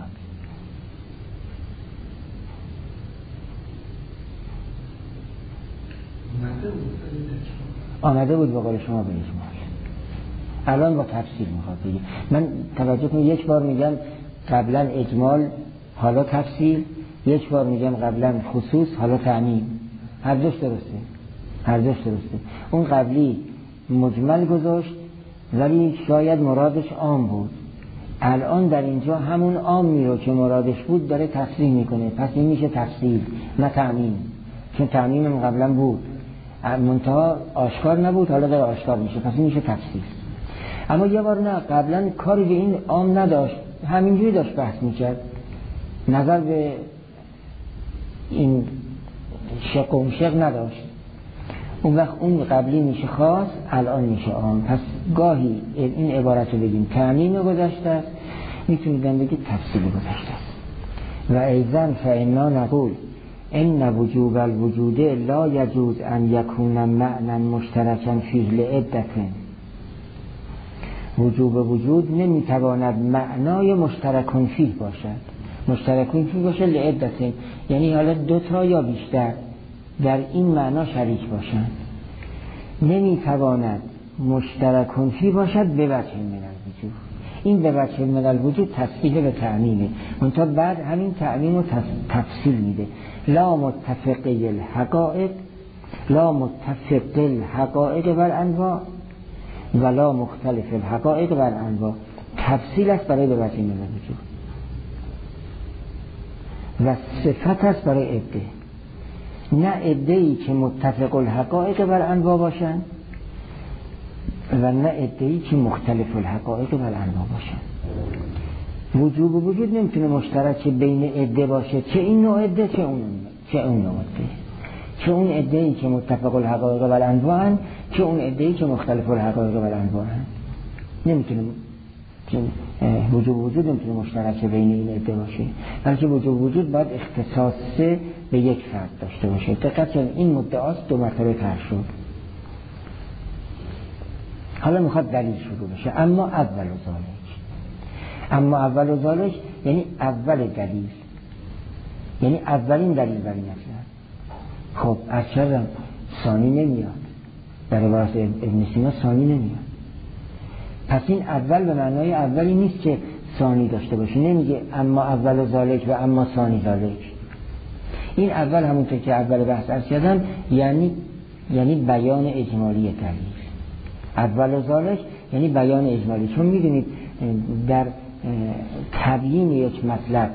آمده بود به قول شما به اجمال، الان با تفصیل میخواد بگه. من توجه کنید، یک بار میگم قبلا اجمال حالا تفصیل، یک بار میگم قبلا خصوص حالا تعمیم. هر دوش درسته، هر دوش درسته. اون قبلی مجمل گذاشت ولی شاید مرادش عام بود، الان در اینجا همون عامی رو که مرادش بود داره تصریح میکنه. پس این میشه تفصیل نه تعمیم، چون تعمیم هم قبلا بود منتها آشکار نبود، حالا داره آشکار میشه، پس این میشه تفصیل. اما یه بار نه، قبلا کاری به این عام نداشت، همینجوری داشت بحث میکرد، نظر به این شق و شق نداشت. اون وقت اون قبلی میشه خاص، الان میشه عام. پس گاهی این عبارت رو بگیم تعمیم گذاشته است، میتونیدن بگید تفصیل گذاشته است. و ایضا فإنا نقول ان وجوب الوجود لا یجوز ان یکون معنی مشترکا فیه لعدة. وجوب وجود نمیتواند معنای مشترکون فیه باشد. مشترکون فیه باشد لعدة، یعنی حالا دو تا یا بیشتر در این معنا شریک باشند. نمیتواند مشترکون فیه باشد به وجه من الوجود. این به وجه من الوجود تفصیل به تعمیمه، منتها بعد همین تعمیم رو تفصیل میده. لا متفقی الحقائق، لا متفق الحقائق والانواع ولا مختلف الحقائق والانواع. تفصیل است برای به وجه من الوجود و صفت است برای عده. نه عده‌ای که متفق الحقائق والانواع باشند و نه عده‌ای که مختلف الحقائق والانواع باشند. وجوب و وجود نمیتونه مشترک بین عده باشه، چه این نوع عده چه اون چه اون نوع عده، چه اون عده‌ای که متفق الحقائق والانواع چه اون عده‌ای که مختلف الحقائق والانواع. نمیتونه وجوب و وجود نمیتونه مشترک بین این عده باشه، بلکه وجوب و وجود باید اختصاص به یک فرد داشته باشه. دقت کنید این مدعاست دو مرتبه طرح شد. حالا میخواد دلیل شروع بشه. اما اول ذالک، اما اول ذالک یعنی اول دلیل، یعنی اولین دلیل برای نفی. خب از چرم ثانی نمیاد، در عبارت ابن سینا ثانی نمیاد. پس این اول به معنای اولی نیست که ثانی داشته باشه. نمیگه اما اول ذالک و اما ثانی ذالک. این اول همونطور که اول بحث عرض کردم یعنی یعنی بیان اجمالی دلیل. اول ذالک یعنی بیان اجمالی، چون میدونید در تبیین یک مطلب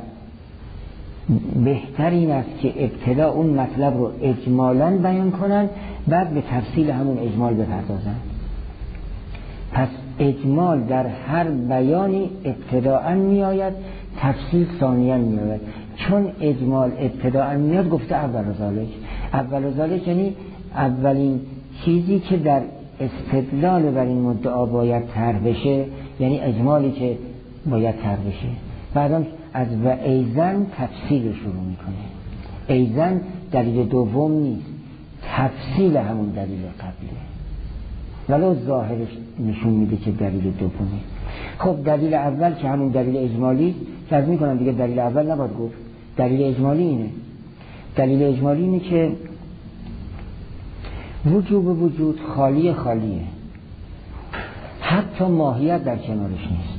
بهتر این است که ابتدا اون مطلب رو اجمالاً بیان کنن، بعد به تفصیل همون اجمال بپردازن. پس اجمال در هر بیانی ابتداءً می آید، تفصیل ثانیاً می آید. چون اجمال ابتداءً میاد گفته اول ذالک. اول ذالک یعنی اولین چیزی که در استدلال بر این مدعا باید طرح بشه، یعنی اجمالی که باید طرح بشه. بعدم از و ایزن تفصیل شروع میکنه. ایزن دلیل دوم نیست، تفصیل همون دلیل قبله، ولو ظاهرش نشون میده که دلیل دومه. خب دلیل اول که همون دلیل اجمالی، فرض میکنم دیگه دلیل اول نباید گفت، دلیل اجمالی اینه. دلیل اجمالی اینه که وجوب وجود خالی خالیه، حتی ماهیت در کنارش نیست،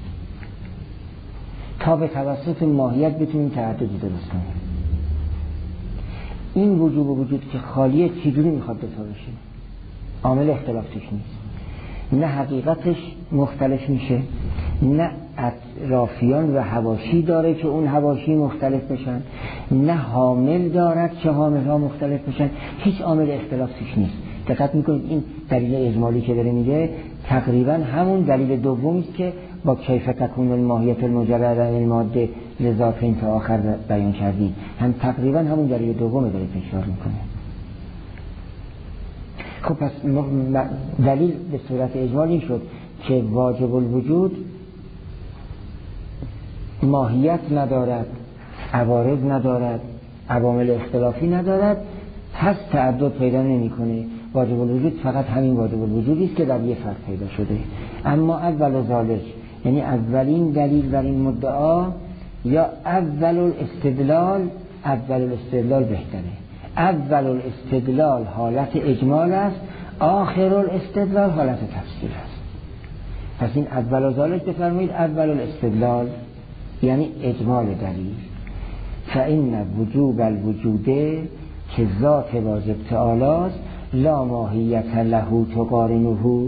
تا به توسط ماهیت بتونیم تعددی درست کنیم. این وجوب وجود که خالیه چجوری میخواد دوتا بشه؟ عامل اختلاف توش نیست، نه حقیقتش مختلف میشه، نه اطرافیان و حواشی داره که اون حواشی مختلف بشن، نه حامل دارد که حامل ها مختلف بشن، هیچ عامل اختلاف توش نیست. دقت میکنید این دلیل اجمالی که داره میگه تقریبا همون دلیل دومی است که با کیف تکون الماهیت المجرد عن الماده لذاتین تا آخر بیان کردی، هم تقریبا همون دلیل دوم داره تکرار میکنه. خب پس دلیل به صورت اجمالی شد که واجب الوجود ماهیت ندارد، عوارض ندارد، عوامل اختلافی ندارد، پس تعدد پیدا نمیکنه. واجب الوجود فقط همین واجب الوجودی است که در یه فرد پیدا شده. اما اول ذالک یعنی اولین دلیل بر این مدعا، یا اول الاستدلال، اول الاستدلال بهتره. اول الاستدلال حالت اجمال است، آخر الاستدلال حالت تفصیل است. پس این اول ذالک بفرمایید اول الاستدلال یعنی اجمال دلیل. فإن وجوب الوجود که ذات واجب تعالی است، لا ماهیت له تقارنه،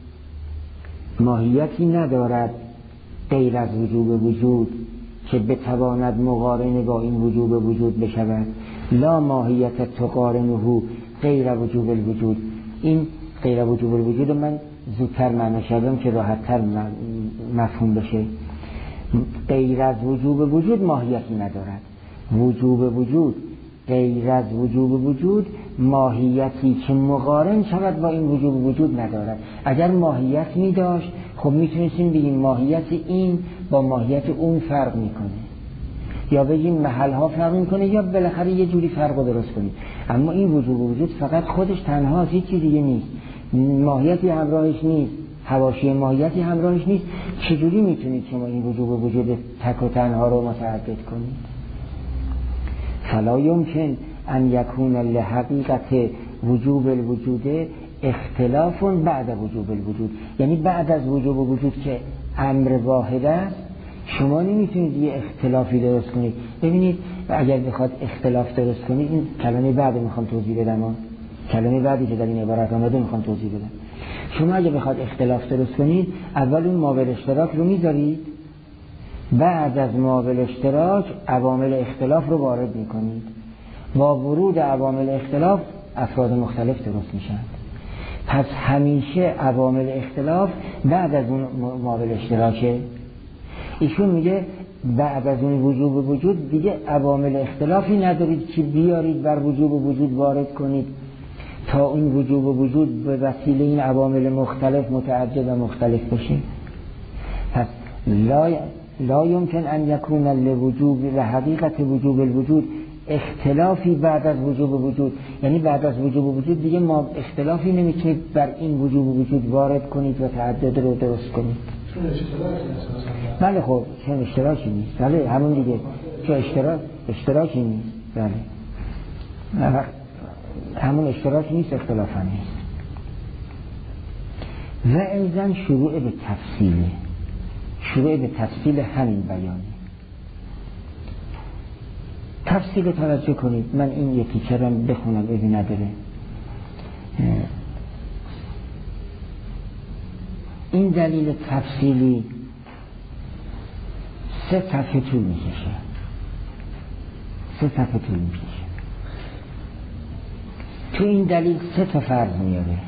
ماهیتی ندارد غیر از وجوب وجود که بتواند مقارنه با این وجوب وجود بشود. لا ماهیت تقارنه غیر وجوب الوجود. این غیر وجوب الوجود من زودتر معنی کردم که راحتتر مفهوم بشه. غیر از وجوب وجود ماهیتی ندارد. وجوب وجود غیر از وجوب وجود ماهیتی که مقارن شود با این وجوب وجود ندارد. اگر ماهیت می داشت خب میتونستیم بگیم ماهیت این با ماهیت اون فرق میکنه، یا بگیم محل ها فرق میکنه، یا بالاخره یه جوری فرق رو درست کنیم. اما این وجوب وجود فقط خودش تنها هیچ چیز دیگه نیست، ماهیتی همراهش نیست، حواشی ماهیتی همراهش نیست. چجوری میتونید شما این وجوب وجود تک و تنها رو متعدد کنید؟ فلا یمکن ان یکون لحقیقت وجوب الوجود اختلاف بعد وجوب الوجود. یعنی بعد از وجوب وجود که امر واحد است شما نمیتونید یه اختلافی درست کنید. ببینید اگر بخواد اختلاف درست کنید، این کلمه بعد میخوام توضیح بدم، کلمه بعدی که در این عبارت آمده میخوام توضیح بدم. شما اگر بخواد اختلاف درست کنید اول اون مابل اشتراک رو میذارید، بعد از مابل اشتراک عوامل اختلاف رو وارد میکنید. با ورود عوامل اختلاف افراد مختلف درست میشن. پس همیشه عوامل اختلاف بعد از اون مابل اشتراکه. ایشون میگه بعد از اون وجوب وجود دیگه عوامل اختلافی ندارید که بیارید بر وجوب وجود وارد کنید تا اون وجوب وجود به وسیله این عوامل مختلف متعدد و مختلف بشه. پس لا لا يمكن ان يكون لوجوب لحقیقت وجوب الوجود اختلافی بعد از وجوب وجود. یعنی بعد از وجوب وجود دیگه ما اختلافی نمیتونید بر این وجوب وجود وارد کنید و تعدد رو درست کنید. بله خب چون اشتراکی نیست. بله همون دیگه چون اشتراک اشتراکی نیست. بله همون اشتراکی نیست، اختلاف هم نیست. و ایضا شروع به تفصیل شروع به تفصیل همین بیانی. تفصیل توجه کنید، من این یکی چرم بخونم ببین نداره. این دلیل تفصیلی سه صفحه طول میکشه سه صفحه طول میکشه تو این دلیل سه تا فرض میاره.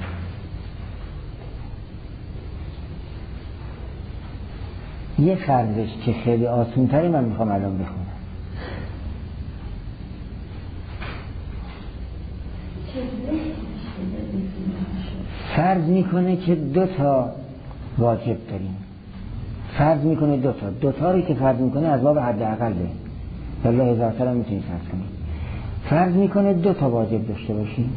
یه فرضش که خیلی آسان تری من میخوام الان بخونم. فرض میکنه که دو تا واجب داریم. فرض میکنه دو تا دو تا رو که فرض میکنه از باب حد اقل به والله هزار تا میتونید فرض کنید. فرض میکنه دو تا واجب داشته باشیم.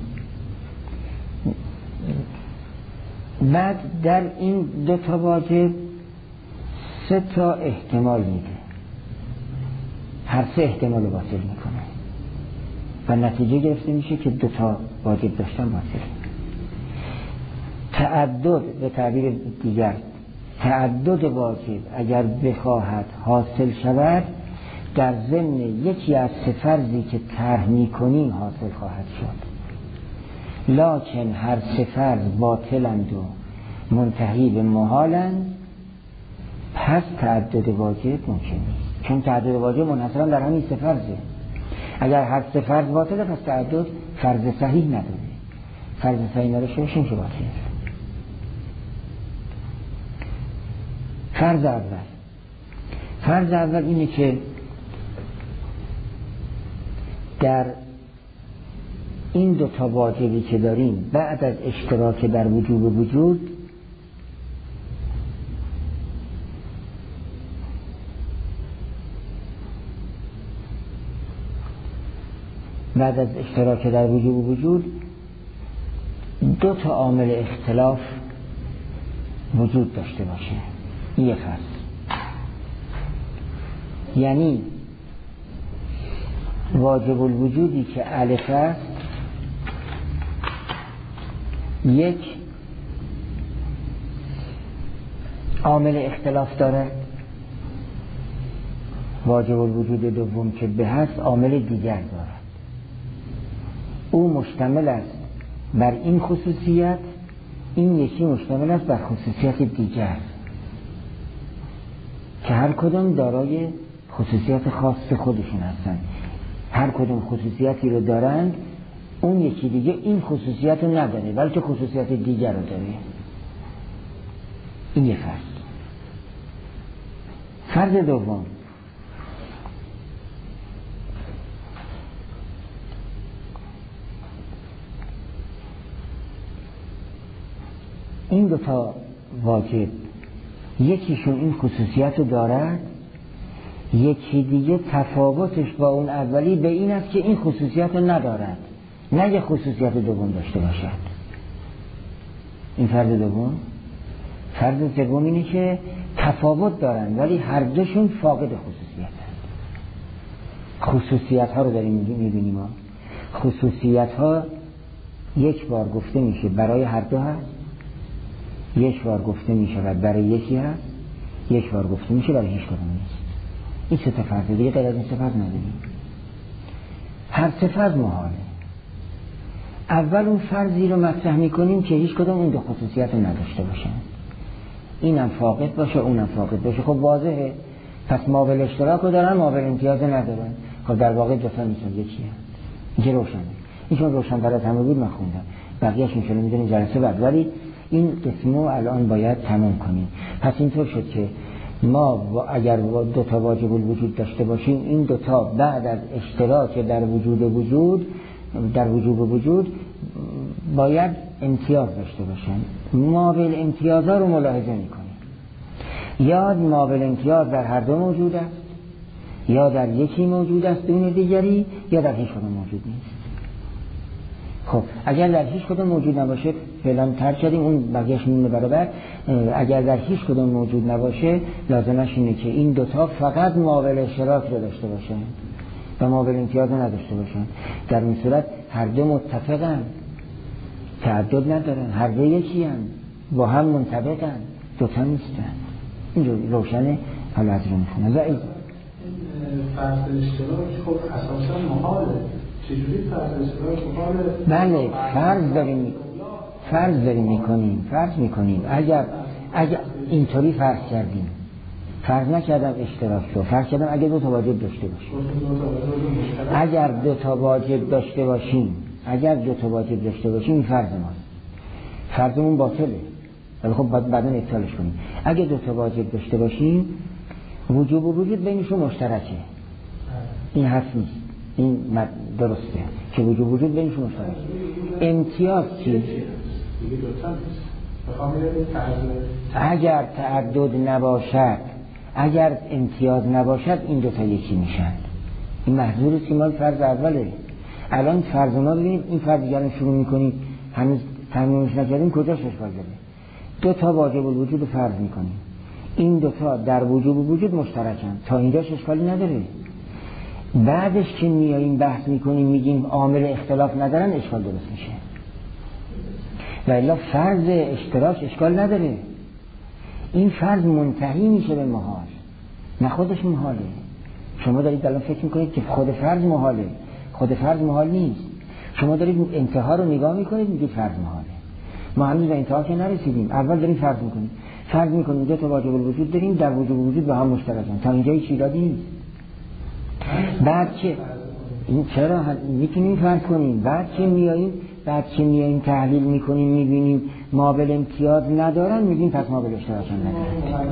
بعد در این دو تا واجب سه تا احتمال میده، هر سه احتمال باطل میکنه و نتیجه گرفته میشه که دو تا واجب داشتن باطل. تعدد به تعبیر دیگر تعدد واجب اگر بخواهد حاصل شود در ضمن یکی از سه فرضی که طرح میکنیم حاصل خواهد شد. لکن هر سه فرض باطلند و منتهی به محالند، پس تعدد واجب ممکن نیست. چون تعدد واجب منحصرا در همین سه فرضه. اگر هر سه فرض باطله پس تعدد فرض صحیح نداره. فرض صحیح نداشته باشیم که باطل. فرض اول فرض اول اینه که در این دو تا واجبی که داریم بعد از اشتراک در وجوب وجود بعد از اشتراک در وجوب وجود دو تا عامل اختلاف وجود داشته باشه. یک هست، یعنی واجب الوجودی که الف است یک عامل اختلاف داره، واجب الوجود دوم که به هست عامل دیگر داره. او مشتمل است بر این خصوصیت، این یکی مشتمل است بر خصوصیت دیگر که هر کدوم دارای خصوصیت خاص خودشون هستن. هر کدوم خصوصیتی رو دارند، اون یکی دیگه این خصوصیت رو نداره بلکه خصوصیت دیگر رو داره. این یه فرض. فرض دوم، این دو تا واجب یکیشون این خصوصیت رو دارد، یکی دیگه تفاوتش با اون اولی به این است که این خصوصیت رو ندارد، نه یه خصوصیت دوم داشته باشد. این فرض دوم. فرض سوم اینه که تفاوت دارن ولی هر دوشون فاقد خصوصیت هست. خصوصیت ها رو داریم میبینیم ها. خصوصیت ها یک بار گفته میشه برای هر دو هست، یک بار گفته میشه برای یکی هست، یک بار گفته میشه برای هیچ کدوم نیست. این سه تا فرض دیگه غیر از این سه فرض نداریم. هر سه فرض محاله. اول اون فرضی رو مطرح میکنیم که هیچ کدوم اون دو خصوصیت رو نداشته باشن، اینم فاقد باشه اونم فاقد باشه. خب واضحه، پس مابل اشتراک رو دارن، مابل امتیاز ندارن. خب در واقع دو تا میشن یکی هم. اینجا روشنه. اینجا روشن برات همه بود، من خوندم بقیه‌اش میشه میدونیم جلسه بعد، ولی این قسمو الان باید تموم کنیم. پس اینطور شد که ما اگر دو تا واجب الوجود داشته باشیم، این دو تا بعد از اشتراک در وجود وجود در وجوب وجود باید امتیاز داشته باشن. مابل امتیازها رو ملاحظه میکنیم، یا مابل امتیاز در هر دو موجود است، یا در یکی موجود است دون دیگری، یا در هیچ کدوم موجود نیست. خب اگر در هیچ کدوم موجود نباشه فعلا ترک کردیم، اون بقیه‌اش میمونه برابر. اگر در هیچ کدوم موجود نباشه لازمش اینه که این دوتا فقط مابل اشتراک رو داشته باشن و مابل امتیاز نداشته باشن. در این صورت هر دو متفقن، تعدد ندارن، هر دو یکی هم با هم منطبقن، دوتا نیستن. اینجور روشنه. حالا از رو میخونم و این فرض اشتراک خب اساسا محاله. چجوری فرض اشتراک محاله؟ بله فرض داریم فرض داریم میکنیم فرض میکنیم اگر اگر اینطوری فرض کردیم، فرض نکردم اشتراک رو، فرض کردم اگر دو تا واجب داشته باشیم، اگر دو تا واجب داشته باشیم اگر دو تا واجب داشته باشیم این فرض ماست، فرضمون باطله ولی خب بعد بعداً ابطالش کنیم. اگر دو تا واجب داشته باشیم وجوب و وجود بینشون مشترکه، این حرف نیست، این درسته که وجوب وجود بینشون مشترکه. امتیاز چی؟ اگر تعدد نباشد، اگر امتیاز نباشد این دوتا یکی میشن. این محضور سیمال فرض اوله. الان فرض ما ببینید، این فرض دیگران شروع میکنیم هنوز تمومش نکردیم، کجاش اشکال داره؟ دو تا واجب الوجود فرض میکنیم، این دوتا در وجوب و وجود مشترکن، تا اینجاش اشکالی نداره. بعدش که میاییم بحث میکنیم میگیم عامل اختلاف ندارن، اشکال درست میشه. و الا فرض اشتراک اشکال نداره. این فرض منتهی میشه به محال، نه خودش محاله. شما دارید الان فکر میکنید که خود فرض محاله، خود فرض محال نیست. شما دارید انتها رو نگاه میکنید میگید فرض محاله. ما هنوز به انتها که نرسیدیم، اول داریم فرض میکنیم فرض میکنیم دو تا واجب الوجود داریم، در وجود و وجود با هم مشترکن، تا اینجا هیچ ایرادی نیست. بعد که این چرا میتونیم فرض کنیم، بعد که میاییم بعد که میاییم تحلیل میکنیم میبینیم مابل امتیاز ندارن، میگیم پس مابل اشتراک هم ندارن.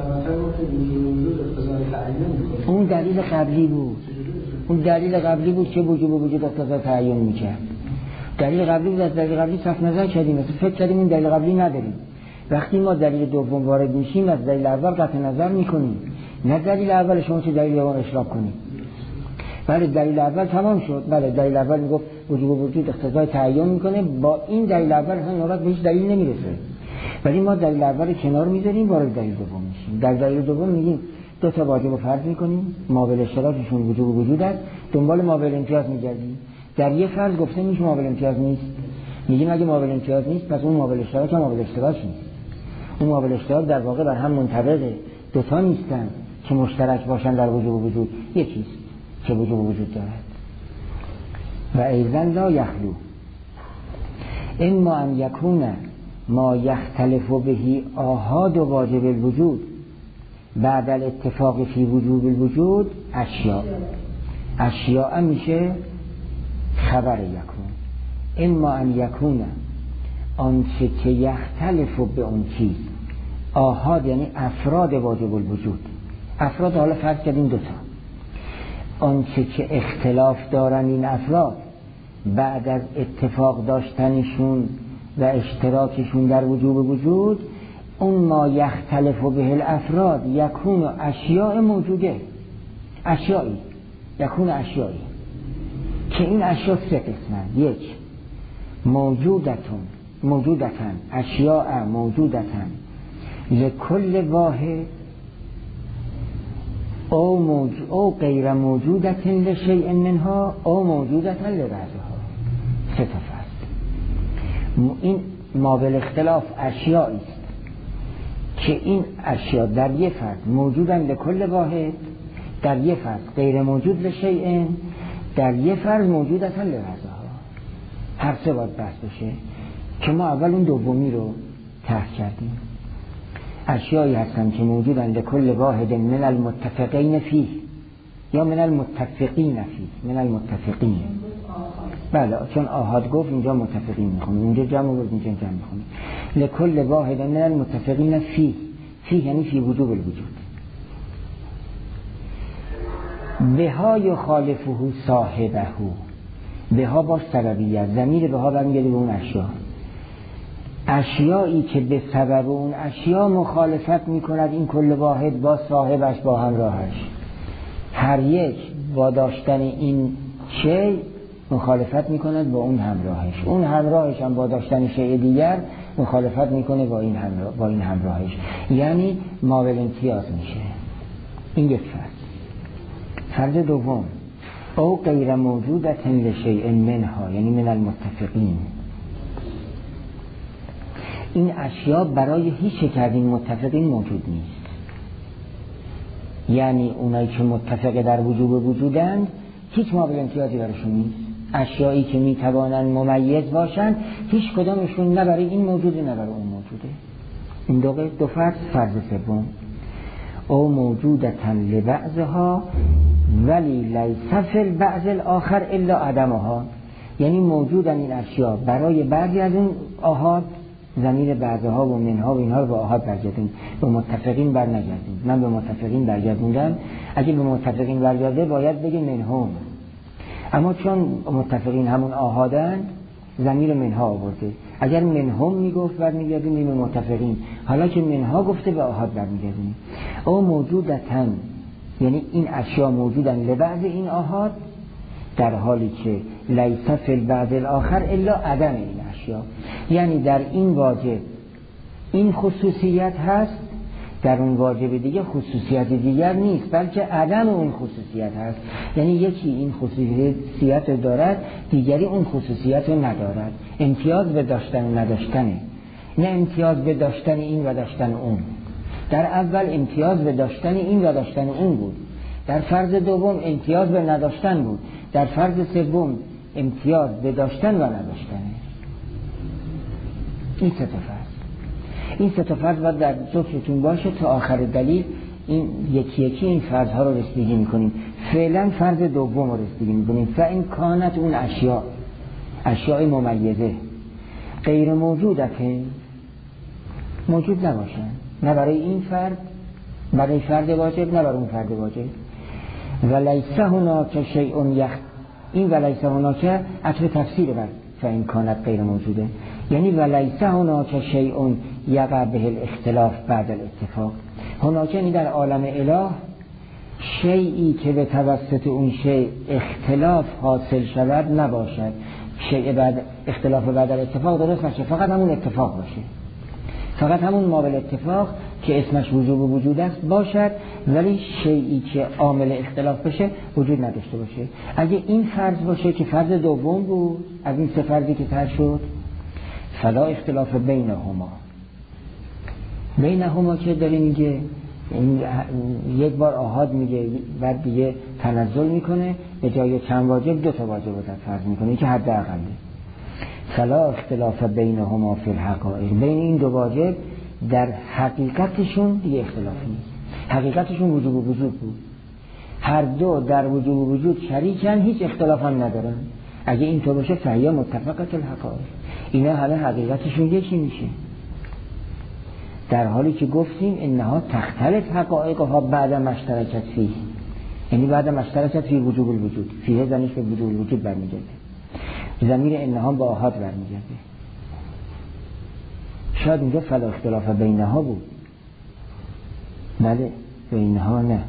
اون دلیل قبلی بود اون دلیل قبلی بود که وجوب و وجود اقتضای تعین میکرد. دلیل قبلی بود، از دلیل قبلی صرف نظر کردیم، مثلا فکر کردیم اون دلیل قبلی نداریم. وقتی ما دلیل دوم وارد میشیم از دلیل اول قطع نظر میکنیم، نه دلیل اول شما چه دلیل دوم اشراف کنیم. بله دلیل اول تمام شد، بله دلیل اول میگفت وجوب و وجود اقتضای تعین میکنه، با این دلیل اول اصلا نوبت به هیچ دلیل نمیرسه. ولی ما دلیل اول کنار میذاریم، وارد دلیل دوم میشیم. در دلیل دوم میگیم دو تا واجب رو فرض میکنیم، مابل اشتراکشون وجوب و وجود است، دنبال مابل امتیاز میگردیم. در یه فرض گفته میشه مابل امتیاز نیست، میگیم اگه مابل امتیاز نیست پس اون مابل اشتراک هم مابل اشتراک نیست. اون مابل اشتراک در واقع بر هم منطبقه، دو تا نیستن که مشترک باشن در وجوب و وجود، یکیست که وجوب وجود دارد. و ایضا لا یخلو اما ان یکون ما یختلف بهی آحاد و واجب الوجود بعد الاتفاق فی وجوب الوجود اشیاء. اشیاء میشه خبر یکون. اما ان یکون آنچه که یختلف به اون چیز، آحاد یعنی افراد واجب الوجود، افراد حالا فرض کردیم دوتا، آنچه که اختلاف دارن این افراد بعد از اتفاق داشتنشون و اشتراکشون در وجوب وجود، اون ما یختلف به الافراد یکون اشیاء موجوده، اشیایی یکون اشیایی که این اشیاء سه قسمه. یک، موجودتون موجودتن اشیاء موجودتن لکل واحد او, موج... او غیر موجودتن لشیء منها او موجودتن لبعضها. سه تا فرض. این مابل اختلاف اشیایی است که این اشیاء در یک فرد موجودن لکل واحد، در یک فرد غیر موجود لشیء، در یک فرد موجودتن لبعضها. هر سه باید بحث بشه که ما اول اون دومی رو طرح کردیم. اشیایی هستن که موجودن لکل واحد من المتفقین فیه یا من المتفقین فیه، من المتفقین. بله چون آحاد گفت اینجا متفقین میخونیم، اینجا جمع گفت اینجا جمع میخونیم. لکل واحد من المتفقین فیه، فیه یعنی فی وجوب الوجود. بها یخالفه صاحبه، بها با سببیت، ضمیر بها برمیگرده به اون اشیا، اشیایی که به سبب اون اشیا مخالفت میکند این کل واحد با صاحبش با همراهش. هر یک با داشتن این شی مخالفت میکند با اون همراهش، اون همراهش هم با داشتن شی دیگر مخالفت میکنه با این همراه با این همراهش، یعنی مابل امتیاز میشه. این یک فرض. فرض دوم، او غیر موجودت لشیء منها یعنی من المتفقین. این اشیا برای هیچ یک از این متفقین موجود نیست، یعنی اونایی که متفق در وجوب وجودند هیچ مابل امتیازی براشون نیست. اشیایی که میتوانند ممیز باشند هیچ کدامشون نه برای این موجوده نه برای اون موجوده. این دو دو فرض. فرض سوم، او موجودتن لبعضها ولی لیس فی البعض الاخر الا عدمها، یعنی موجودن این اشیا برای بعضی از اون آحاد، ضمیر بعضها و منها و اینها رو به آحاد برگردیم، به متفقین بر نگردیم. من به متفقین برگردوندم، اگه به متفقین برگرده باید بگه منهم، اما چون متفقین همون آحادن ضمیر منها آورده. اگر منهم میگفت برمیگردیم به متفقین، حالا که منها گفته به آحاد برمیگردیم. او موجودتن یعنی این اشیا موجودن لبعض این آحاد، در حالی که لیس فی البعض الاخر الا عدم این اشیا، یعنی در این واجب این خصوصیت هست، در اون واجب دیگه خصوصیت دیگر نیست، بلکه عدم اون خصوصیت هست. یعنی یکی این خصوصیت رو دارد، دیگری اون خصوصیت رو ندارد. امتیاز به داشتن و نداشتنه، نه امتیاز به داشتن این و داشتن اون. در اول امتیاز به داشتن این و داشتن اون بود، در فرض دوم امتیاز به نداشتن بود، در فرض سوم امتیاز به داشتن و نداشتنه. این سه تا فرض. این سه تا فرض باید در ذهنتون باشه تا آخر دلیل این یکی یکی این فرض ها رو رسیدگی میکنیم. فعلا فرض دوم رو رسیدگی میکنیم. فإن کانت اون اشیاء اشیاء ممیزه غیر موجودته، موجود نباشن، نه برای این فرد برای فرد واجب نه برای اون فرد واجب. ولیس هناک شیء یخ، این ولیس هناک عطف تفسیر بر فإن کانت غیر موجوده، یعنی ولیس هناک شیء یقع به الاختلاف بعد الاتفاق. هناک یعنی در عالم اله شیئی که به توسط اون شیء اختلاف حاصل شود نباشد. شیء بعد اختلاف بعد الاتفاق درست نشه، فقط همون اتفاق باشه، فقط همون مابل اتفاق که اسمش وجوب وجود است باشد، ولی شیئی که عامل اختلاف بشه وجود نداشته باشه. اگه این فرض باشه که فرض دوم بود از این سه فرضی که طرح شد، فلا اختلاف بینهما. بینهما که داره میگه یک بار آحاد میگه، بعد دیگه تنزل میکنه، به جای چند واجب دو تا واجب رو فرض میکنه که حد اقله. فلا اختلاف بینهما فی الحقائق، بین این دو واجب در حقیقتشون دیگه اختلافی نیست. حقیقتشون وجوب و وجود بود، هر دو در وجوب و وجود شریکن، هیچ اختلاف هم ندارن. اگه این طور باشه فهیا متفقت الحقائق، اینا همه حقیقتشون یکی میشه. در حالی که گفتیم انها تختلف حقائقها بعد ما اشترکت فیه، یعنی بعد ما اشترکت فی وجوب الوجود، فیه زنش به وجوب الوجود برمیگرده، ضمیر انها با احاد برمیگرده. شاید اینجا فلا اختلاف بینها بود، بله بینها نه،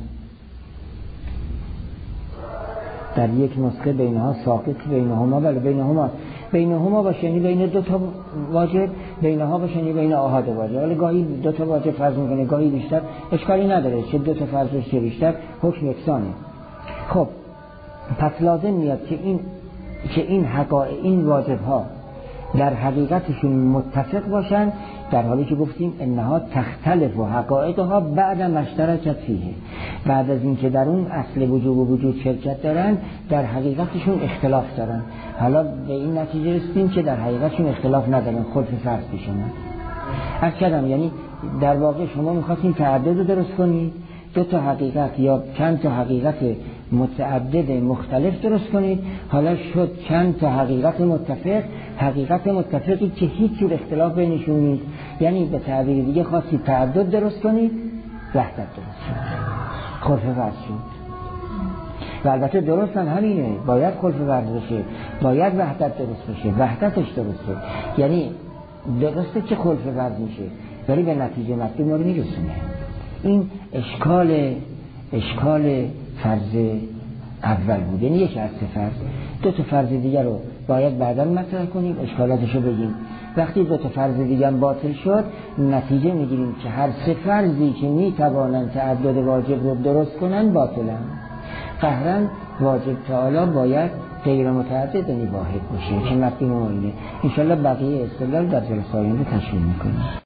در یک نسخه بینها ساقط بینهما، بله بینهما بینهما باشه یعنی بین دو تا واجب، بینها باشه یعنی بین احاد واجب. ولی گاهی دو تا واجب فرض میکنه گاهی بیشتر، اشکالی نداره چه دو تا فرض چه بیشتر، حکم یکسانه. خب پس لازم میاد که این که این حقائق این واجب ها در حقیقتشون متفق باشن، در حالی که گفتیم انها تختلف و حقائقها بعد ما اشترکت فیه، بعد از اینکه در اون اصل وجوب و وجود شرکت دارن در حقیقتشون اختلاف دارن. حالا به این نتیجه رسیدیم که در حقیقتشون اختلاف ندارن، خلف فرض پیش اومد. از کدام یعنی در واقع شما می‌خواستین تعدد رو درست کنید، دو تا حقیقت یا چند تا حقیقت متعدد مختلف درست کنید، حالا شد چند تا حقیقت متفق، حقیقت متفقی که هیچ جور اختلاف بینشون نیست، یعنی به تعبیر دیگه خواستید تعدد درست کنید، وحدت درست شد، خلف فرض شد. و البته درست هم همینه، باید خلف فرض بشه، باید وحدت درست بشه، وحدتش درسته، یعنی درسته که خلف فرض میشه ولی به نتیجه مطلوب ما رو میرسونه. این اشکال اشکال فرض اول بود، یعنی یک از سه فرض، دو تا فرض دیگر رو باید بعدا مطرح کنیم، اشکالاتش رو بگیم. وقتی دو تا فرض دیگر باطل شد نتیجه میگیریم که هر سه فرضی که میتوانن تعدد واجب رو درست کنن باطلن. قهرن واجب تعالی باید غیر متعدد یعنی واحد باشه که مفهوم اینه. ان شاءالله بقیه استدلال در جلسه آینده تشریح میکنیم.